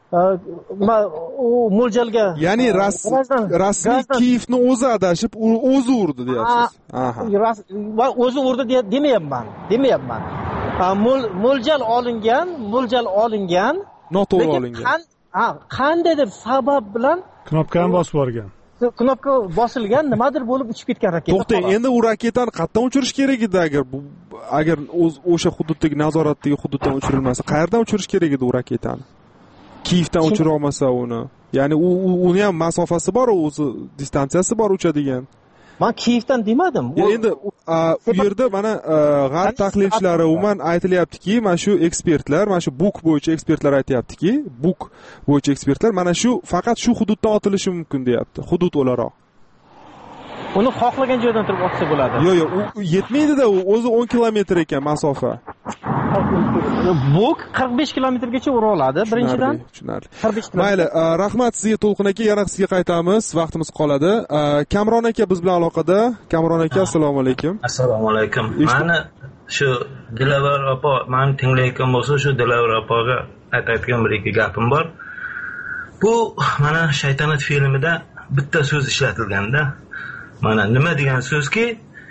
Speaker 6: u mo'ljalga,
Speaker 3: ya'ni rasmiy Kiyevni o'zi adashib o'zi urdi deyapsiz.
Speaker 6: O'zi urdi demayapman. Mo'ljal olingan,
Speaker 3: noto'g'ri olingan.
Speaker 6: Qandaydir sabab bilan
Speaker 2: knopkani bosib yuborgan.
Speaker 6: Knopka bosilgan, nimadir bo'lib uchib ketgan raketa.
Speaker 3: To'xtang, endi u raketani qayerdan uchirish kerak edi agar o'sha hududdagi nazoratdagi hududdan uchirilmasa, qayerdan uchirish kerak edi u raketani? Kiyevdan uchira olmasa uni. Ya'ni uni ham masofasi bor, o'zi distansiyasi bor uchadigan.
Speaker 6: Men Kiyevdan demadim.
Speaker 3: Endi u yerda mana g'arb tahlilchilari umuman aytilyaptiki, mana shu ekspertlar, mana shu Buk bo'yicha ekspertlar aytayaptiki, Buk bo'yicha ekspertlar mana shu faqat shu hududdan otilishi mumkin deyapti, hudud o'laroq.
Speaker 6: Uni xohlagan joydan turib otsa bo'ladi.
Speaker 3: Yo'q, u yetmaydi-da, u o'zi 10 kilometr ekan masofa.
Speaker 6: Buk 45 kilometrgacha ura oladi birinchidan.
Speaker 3: Tushunarli. Mayli, rahmat sizga To'lqin aka, yana sizga qaytamiz, vaqtimiz qoladi. Kamron aka biz bilan aloqada. Kamron aka, assalomu alaykum.
Speaker 12: Assalomu alaykum. Meni shu Dilavar opa, meni tinglayotgan bo'lsa, shu Dilavar opaga aytayotgan bir ikki gapim bor. Bu mana Shaytanat filmida bitta so'z ishlatilganda, mana nima degan so'zki,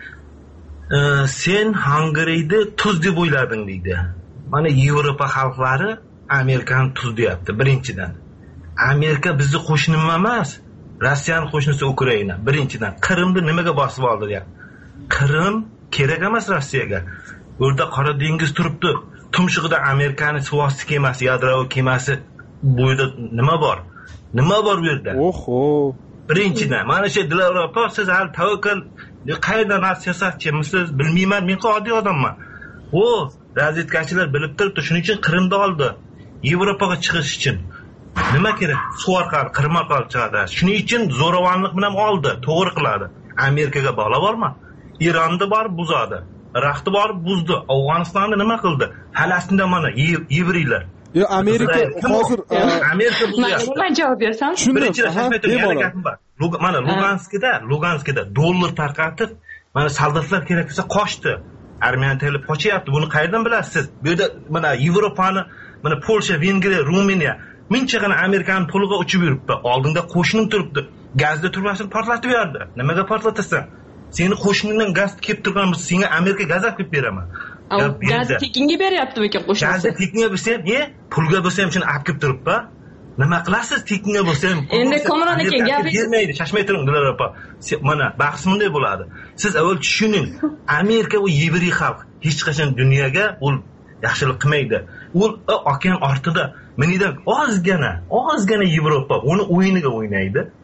Speaker 12: sen Hungaryni tuz deb o'ylading deydi. Mana Yevropa xalqlari Amerikani tuz deyapti birinchidan. Amerika bizning qo'shnimiz emas, Rossiyaning qo'shnisi Ukraina. Birinchidan Qrimni nimaga bosib oldi deyapti. Qrim kerak emas Rossiyaga. O'rda Qora dengiz turibdi. Tumshug'ida Amerikaning suvosti kemasi, yadroviy kemasi bo'yida nima bor? Nima bor bu yerda?
Speaker 3: Oho.
Speaker 12: Birinchidan mana shu Dilavropa siz hali tavakkal qayerdan siyosatchimisiz bilmayman, men oddiy odamman. O razvedkachilar bilib turibdi, shuning uchun Qrimni oldi. Yevropaga chiqish uchun nima kerak? Suv orqali Qrim orqali chiqadi. Shuning uchun zo'ravonlik bilan oldi, to'g'ri qiladi. Amerikaga bog'la bormi? Ironni borib buzadi. Iroqni borib buzdi. Afg'onistonni nima qildi? Falastinda mana yevriylar.
Speaker 3: Yo, Amerika hozir
Speaker 12: Amerika buzyapti.
Speaker 4: Men javob bersam,
Speaker 12: birinchi gapim bor. Mana Luganskda dollar tarqatib, mana soldatlar kerak bo'lsa qochdi. Armiyani telib qochyapti. Buni qayerdan bilasiz? Bu yerda mana Yevropani, mana Polsha, Vengriya, Ruminiya minchagina Amerikaning puliga uchib yuribdi. Oldinda qo'shning turibdi. Gazda turbasini portlatib berdi. Nimaga portlatasan? Seni qo'shningdan gaz kelib turgan bo'lsa, senga Amerika gaz olib kelib beraman.
Speaker 4: Gaz tekinga beryapti ekan qo'shnisi.
Speaker 12: Gaz tekinga bo'lsa ham, pulga bo'lsa ham shuni olib kelib turibdi. Nima qilasiz tekinga bo'lsa ham?
Speaker 4: Endi Komron aka gapi
Speaker 12: bermaydi, shashmay turing Dilar opa. Mana bahs bunday bo'ladi. Siz avval tushuning, Amerika u yevriy xalq hech qachon dunyoga u yaxshilik qilmaydi. U okean ortida menidan ozgina Yevropa uni o'yiniga o'ynaydi.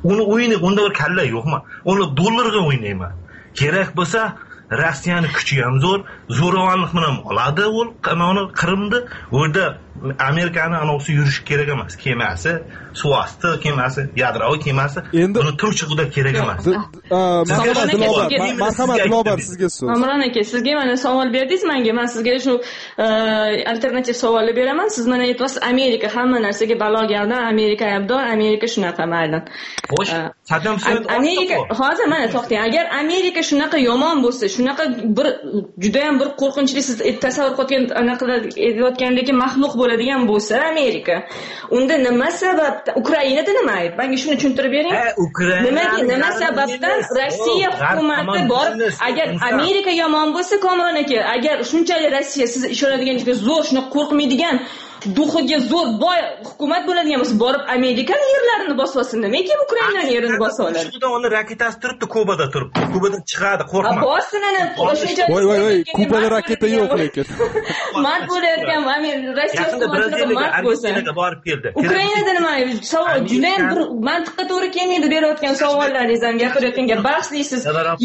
Speaker 12: uni o'yini unda bir kalla yo'qmi? Uni dollarga o'ynayman. Kerak bo'lsa Rossiyani kuchi ham zo'ravonlik bilan oladi u Qrimni. O'rda Amerikani anosi yurish kerak emas. Kemasi, suvosti kemasi, yadroviy kemasi buni tumshug'ida kerak emas.
Speaker 3: Marhamat Dilobar, sizga so'z.
Speaker 4: Amron aka, sizga mana savol berdingiz menga. Men sizga shu alternativ savolni beraman. Siz mana aytyapsiz, Amerika hamma narsaga balogardan, Amerika aybdor, Amerika shunaqa mayli.
Speaker 12: Xo'sh, Saddam Husayn
Speaker 4: Amerika hozir mana to'xtang. Agar Amerika shunaqa yomon bo'lsa, shunaqa bir juda ham bir qo'rqinchli siz tasavvur qilgan aytayotgandek maxluq bo'ladigan bo'lsa Amerika, unda nima sababdan Ukrainada nima ayb? Menga shuni tushuntirib bering. Nima sababdan Rossiya hukumati borib, agar Amerika yomon bo'lsa, Komron aka, agar shunchalik Rossiya siz ishonadigancha zo'r, shuna qo'rqmaydigan duxiga zo'r boy hukumat bo'ladigan bo'lsa, borib Amerikaning yerlarini bosib olsin, nimaga Ukrainaning yerini bosib oladi?
Speaker 12: Shunda uni raketasi turibdi, Kubada turibdi. Kubadan chiqadi, qo'rqma.
Speaker 4: Bosin ana shuncha.
Speaker 3: Voy, Kubada raketa yo'q lekin.
Speaker 4: Mart bo'layotgan Rossiya hukumati mart bo'lsa.
Speaker 12: Borib keldi.
Speaker 4: Ukrainada nima? Savol juda ham bir mantiqqa to'g'ri kelmaydi berayotgan savollaringiz ham gapirayotgan gap bahslisiz.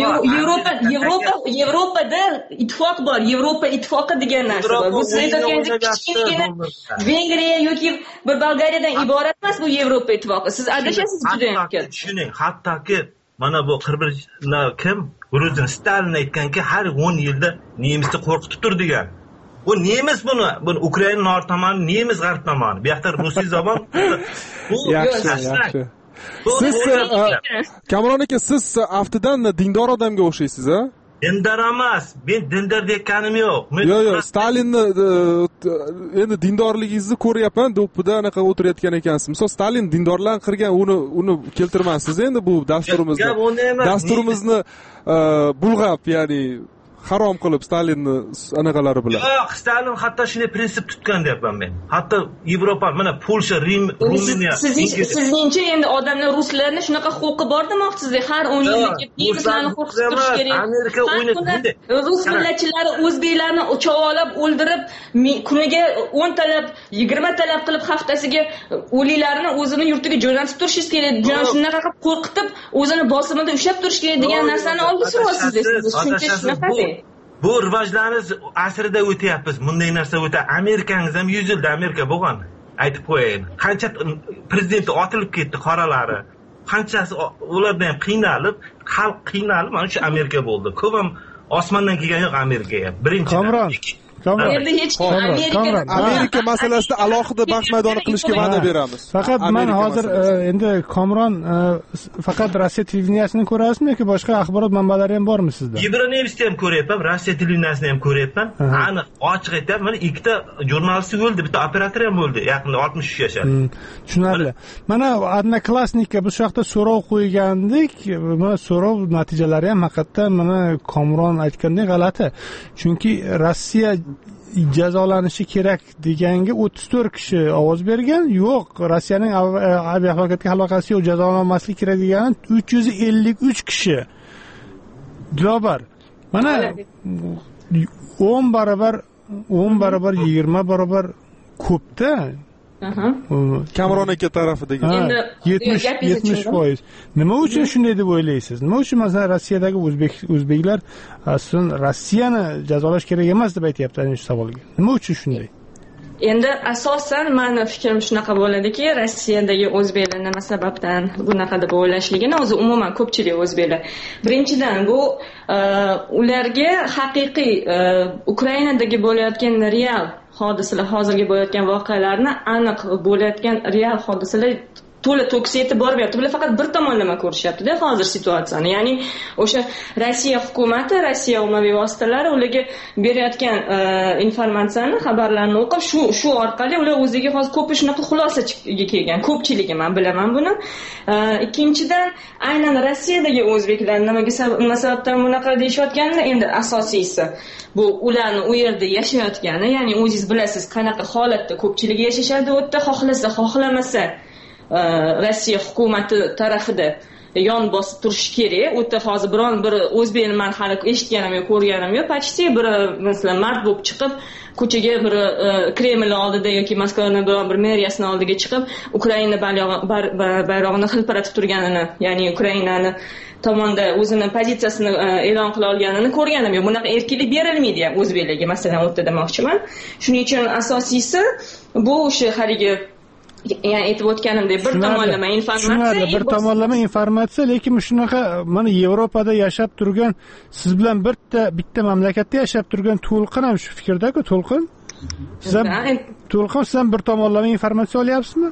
Speaker 4: Yevropada ittifoq bor, Yevropa ittifoqi degan narsa bor. Bu siz aytayotganingiz kichkina Vengriya yoki bir Bolgariyadan iborat emas bu Yevropa ittifoqi. Siz adashasiz juda ham katta.
Speaker 12: Tushuning, hattoki mana bu kim? Gruzin Stalin aytganki, har 10 yilda nemisni qo'rqitib tur degan. Bu nemis buni Ukraina nor tomoni, nemis g'arb tomoni. Bu yoqda rusiy zamon. Bu
Speaker 3: yaxshi. Siz Kamron aka, siz aftidan dindor odamga o'xshaysiz, a?
Speaker 12: Dindor emas, men dindor dekanim yo'q.
Speaker 3: Yo'q, Stalinni endi dindorligingizni ko'ryapman, do'ppida anaqa o'tirayotgan ekansiz. Misol Stalin dindorlarni qirgan, uni keltirmansiz endi bu dasturimizni bulg'ab, ya'ni harom qilib Stalinni anaqalari bilan.
Speaker 12: Yo'q, Stalin hatto shunday prinsip tutgan deyapman men. Hatto Yevropa, mana Polsha, Ruminiya.
Speaker 4: Sizningcha endi odamlar ruslarni shunaqa huquqi bor demoqchisizlar. Har 10 yilda nemislarni qo'rqitib turish kerak.
Speaker 12: Amerika o'ynaydi.
Speaker 4: Rus millatchilari o'zbeklarni chovolab o'ldirib, kuniga 10 talab, 20 talab qilib haftasiga o'liklarni o'zini yurtiga jo'natib turishingiz kerak. Shunaqa qilib qo'rqitib, o'zini bosimida ushlab turish kerak degan narsani oldi suryapsiz. Shuncha shunaqa.
Speaker 12: Bu rivojlanish asrida o'tyapmiz. Bunday narsa o'tadi. Amerikangiz ham 100 yilda Amerika bo'lgan. Aytib qo'yayin. Qancha prezidenti otilib ketdi, qoralari. Qanchasi ulardan ham qiynalib, xalq qiynalib, mana shu Amerika bo'ldi. Ko'p ham osmondan kelgan yo'q Amerikaga. Birinchi.
Speaker 3: Amerika masalasida alohida bahs maydoni qilishga va'da beramiz.
Speaker 2: Faqat men hozir endi Komron faqat Rossiya televideniyasini ko'rasizmi yoki boshqa axborot manbalari ham bormi sizda?
Speaker 12: Yevronews ham ko'ryapman, Rossiya televideniyasini ham ko'ryapman. Aniq ochiq aytyapman, mana ikkita jurnalist o'ldi, bitta operator ham o'ldi, yaqinda 63 yashar.
Speaker 2: Tushunarli. Mana Odnoklassnikka biz shu yoqda so'rov qo'ygandik, mana so'rov natijalari ham haqiqatdan mana Komron aytgandek g'alati. Chunki Rossiya jazolanishi kerak deganga 34 kishi ovoz bergan. Yo'q, Rossiyaning aviahalokatga aloqasi yo'q, jazolanmasligi kerak degani 353 kishi. Dilobar, mana 10 barobar 20 barobar ko'pda.
Speaker 3: Kamron aka tarafidagi
Speaker 2: 70%. Nima uchun shunday deb o'ylaysiz? Nima uchun masalan Rossiyadagi o'zbeklar aslida Rossiyani jazolash kerak emas deb aytayapti ana shu savolga? Nima uchun shunday?
Speaker 4: Endi asosan meni fikrim shunaqa bo'ladiki, Rossiyadagi o'zbeklar nima sababdan bunaqa deb o'ylashligini o'zi umuman ko'pchilik o'zbeklar. Birinchidan bu ularga haqiqiy Ukrainadagi bo'layotgan real hodisalar, hozirgi bo'layotgan voqealarni aniq bo'layotgan real hodisalar to'la to'kis yetib bormayapti. Bular faqat bir tomonlama ko'rishyapti-da hozir situatsiyani. Ya'ni o'sha Rossiya hukumati, Rossiya ommaviy vositalari ularga berayotgan informatsiyani, xabarlarni o'qib, shu orqali ular o'ziga hozir ko'p shunaqa xulosaga kelgan. Ko'pchiligi men bilaman buni. Ikkinchidan, aynan Rossiyadagi o'zbeklar nima sababdan bunaqa deyishayotganini endi asosiysi bu ularni u yerda yashayotgani, ya'ni o'zingiz bilasiz qanaqa holatda ko'pchilik yashashadi u yerda, xohlasa, xohlamasa Rossiya hukumati tarafida yon bosib turish kerak. U yerda hozir biron bir o'zbekni men hali eshitganim yo'q, ko'rganim yo'q. Почти bir masalan mart bo'lib chiqib ko'chaga bir Kreml oldida yoki Moskvaning biron bir meriyasini oldiga chiqib Ukraina bayrog'ini hilpiratib turganini, ya'ni Ukrainani tomonda o'zini pozitsiyasini e'lon qila olganini ko'rganim yo'q. Bunaqa erkinlik berilmaydi ham o'zbeklarga, masalan, o'tda demoqchiman. Shuning uchun asosiysi bu o'sha haligi ya'ni aytib o'tganimdek bir tomonlama informatsiya,
Speaker 2: bir tomonlama informatsiya, lekin shunaqa mana Yevropada yashab turgan, siz bilan bitta mamlakatda yashab turgan To'lqin ham shu fikrdagi To'lqin. Siz ham bir tomonlama informatsiya olyapsizmi?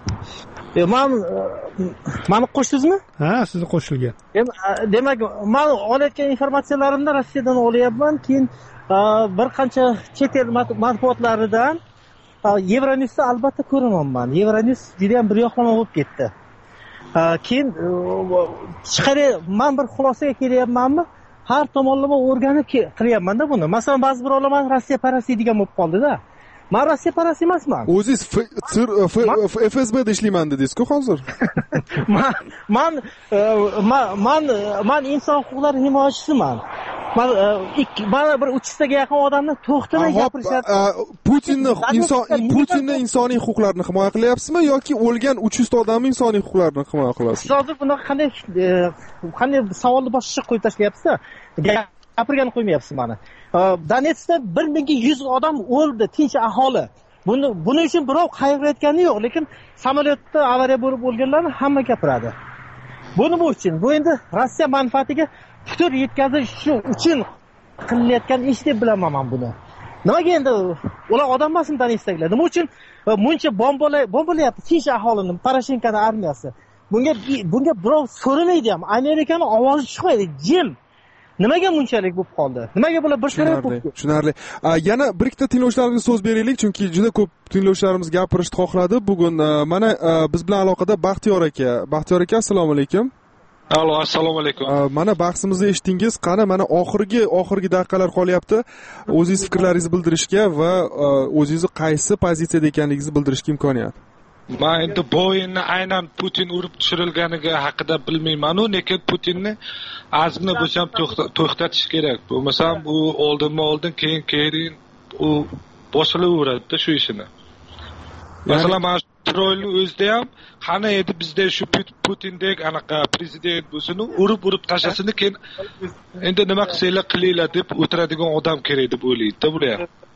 Speaker 6: Mani qo'shdingizmi?
Speaker 2: Ha, sizni qo'shilgan.
Speaker 6: Demak, men olayotgan informatsiyalarimni Rossiyadan olyapman, keyin bir qancha chet el matbuotlaridan Euronews'da albatta ko'raman. Euronews juda ham bir yoqlama bo'lib ketdi. Keyin men bir xulosaga kelyapmanmi? Har tomonlama o'rganib qilyapman-da buni. Masalan, ba'zi birovlar Rossiya parasi degan bo'lib qoldi-da. Men Rossiya parasi emasman.
Speaker 3: O'zingiz FSBda ishlayman dedingiz-ku hozir.
Speaker 6: Men inson huquqlari himoyachisiman. Mana bir 300 taga yaqin odamni to'xtamay gapirishyapti.
Speaker 3: Putinni insoniy huquqlarini himoya qilyapsizmi yoki o'lgan 300 ta odamning insoniy huquqlarini himoya qilasizmi?
Speaker 6: Hozir bunaqa qanday savolni boshqa qo'yib tashlayapsiz-da. Gapirgani qo'ymayapsiz meni. Donetskda 1100 odam o'ldi, tinch aholi. Buning uchun birov qayg'urayotgani yo'q, lekin samolyotda avariya bo'lib o'lganlarni hamma gapiradi. Bu nima uchun? Bu endi Rossiya manfaatiga putur yetkazish uchun qilinayotgan ish deb bilaman men buni. Nimaga endi ular odam emasmi Donetskdagilar? Nima uchun buncha bombalayapti tinch aholini, Poroshenkoning armiyasi? Bunga birov so'ramaydi ham. Amerikaning ovozi chiqmaydi, jim. Nimaga bunchalik bo'lib qoldi? Nimaga bular bir taraf bo'lib?
Speaker 3: Tushunarli. Yana bir ikkita tinglovchilarimizga so'z beraylik, chunki juda ko'p tinglovchilarimiz gapirishni xohladi. Bugun mana biz bilan aloqada Baxtiyor aka. Baxtiyor aka, assalomu alaykum.
Speaker 13: Alo, assalomu alaykum.
Speaker 3: Mana bahsimizni eshitdingiz. Qani mana oxirgi daqiqalar qolyapti. O'zingiz fikrlaringizni bildirishga va o'zingizni qaysi pozitsiyada ekanligingizni bildirishga imkoniyat.
Speaker 13: Men endi bu o'yinni aynan Putin urib tushirilganiga haqida bilmayman-u, lekin Putinni azmini bo'lsam to'xtatish kerak. Bo'lmasam bu oldin keyin u boshlaveradi shu ishini. Masalan, mana Isroilni o'zida ham qana edi bizda shu Putindek anaqa prezident bo'lsin, urib tashlasini, keyin endi nima qilsanglar qilinglar deb o'tiradigan odam kerak deb o'ylaydi-da bular.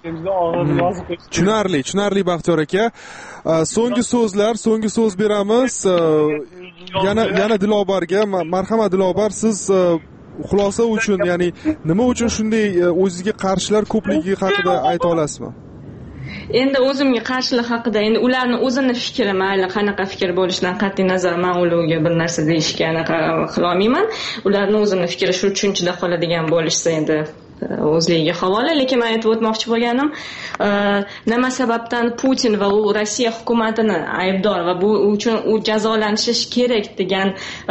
Speaker 3: Tushunarli Baxtiyor aka. So'nggi so'z beramiz. Yana Dilobarga, marhamat Dilobar, siz xulosa uchun, ya'ni nima uchun shunday o'zingizga qarshilar ko'pligi haqida ayta olasizmi?
Speaker 4: Endi o'zimga qarshilik haqida, endi ularni o'zini fikri, mayli qanaqa fikr bo'lishidan qat'iy nazar men ularga bir narsa deyishga anaqa qila olmayman. Ularni o'zini fikri shu tushunchada qoladigan bo'lishsa endi o'zligiga havola. Lekin men aytib o'tmoqchi bo'lganim, nima sababdan Putin va u Rossiya hukumatini aybdor va bu uchun u jazolanishi kerak degan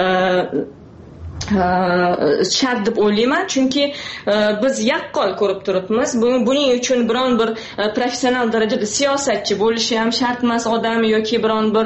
Speaker 4: shart deb o'ylayman, chunki biz yaqqol ko'rib turibmiz. Buning uchun biron bir professional darajada siyosatchi bo'lishi ham shart emas odam yoki biron bir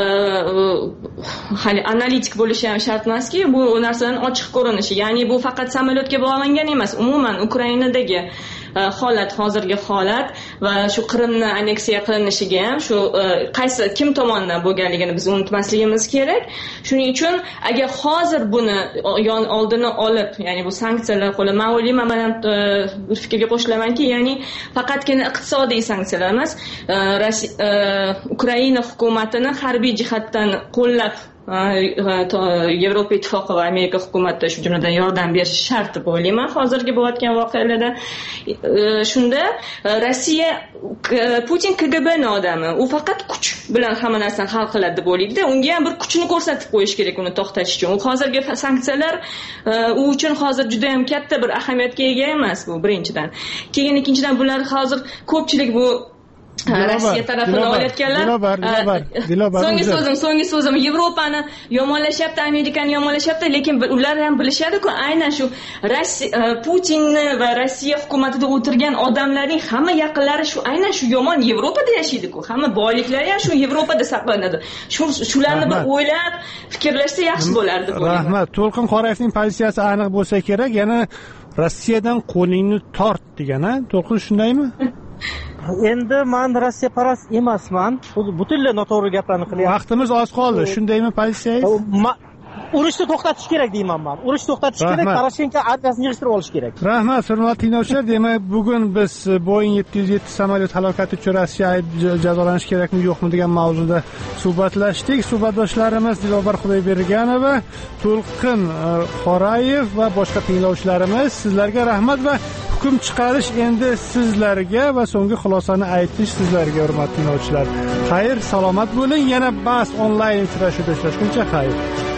Speaker 4: hali analitik bo'lishi ham shart emaski, bu narsadan ochiq ko'rinishi. Ya'ni bu faqat samolyotga bog'langan emas, umuman Ukrainadagi holat, hozirgi holat va shu Qrimni anneksiya qilinishiga ham shu kim tomonidan bo'lganligini biz unutmasligimiz kerak. Shuning uchun agar hozir buni oldini olib, ya'ni bu sanksiyalar qo'llanib, men o'ylayman, men ham bir fikrga qo'shilamanki, ya'ni faqatgina iqtisodiy sanksiyalar emas, Ukraina hukumatini harbiy jihatdan qo'llab Yevropa ittifoqi va Amerika hukumati shu jumladan yordam berish shart deb o'ylayman hozirgi bo'layotgan voqealarda. Shunda Rossiya, Putin KGBning odami, u faqat kuch bilan hamma narsani hal qiladi deb o'ylaydi. Unga ham bir kuchni ko'rsatib qo'yish kerak uni to'xtatish uchun. Hozirgi sanksiyalar u uchun hozir juda ham katta bir ahamiyatga ega emas, bu birinchidan. Keyin ikkinchidan, bular hozir ko'pchilik bu Rossiya tarafini olayotganlar. So'nggi so'zim Yevropani yomonlashyapti, Amerikani yomonlashyapti, lekin ular ham bilishadi-ku, aynan shu Putinni va Rossiya hukumatida o'tirgan odamlarning hamma yaqinlari aynan shu yomon Yevropada yashaydi-ku. Hamma boyliklari ham shu Yevropada saqlanadi. Shularni bir o'ylab, fikrlashsa yaxshi bo'lardi.
Speaker 2: Rahmat. To'lqin Qorayevning pozitsiyasi aniq bo'lsa kerak, yana Rossiyadan qo'lingni tort degan-a? To'lqin shundaymi?
Speaker 6: Endi men Rossiya parast emasman. Butunlay noto'g'ri gaplarni qilyapman.
Speaker 2: Vaqtimiz oz qoldi. Shundaymi pozitsiyangiz?
Speaker 6: Urushni to'xtatish kerak deyman men. Urushni to'xtatish kerak, Poroshenko armiyasini yig'ishtirib olish kerak.
Speaker 2: Rahmat, hurmatli tinglovchilar. Demak, bugun biz Boeing 707 samolyot halokati uchun Rossiya jazolanishi kerakmi, yo'qmi degan mavzuda suhbatlashdik. Suhbatdoshlarimiz Dilobar Xudoyberganova, To'lqin Qorayev va boshqa tinglovchilarimiz, sizlarga rahmat va hukm chiqarish endi sizlarga va so'nggi xulosani aytish sizlarga, hurmatli tinglovchilar. Xayr, salomat bo'ling. Yana bas onlayn uchrashuvda uchrashguncha xayr.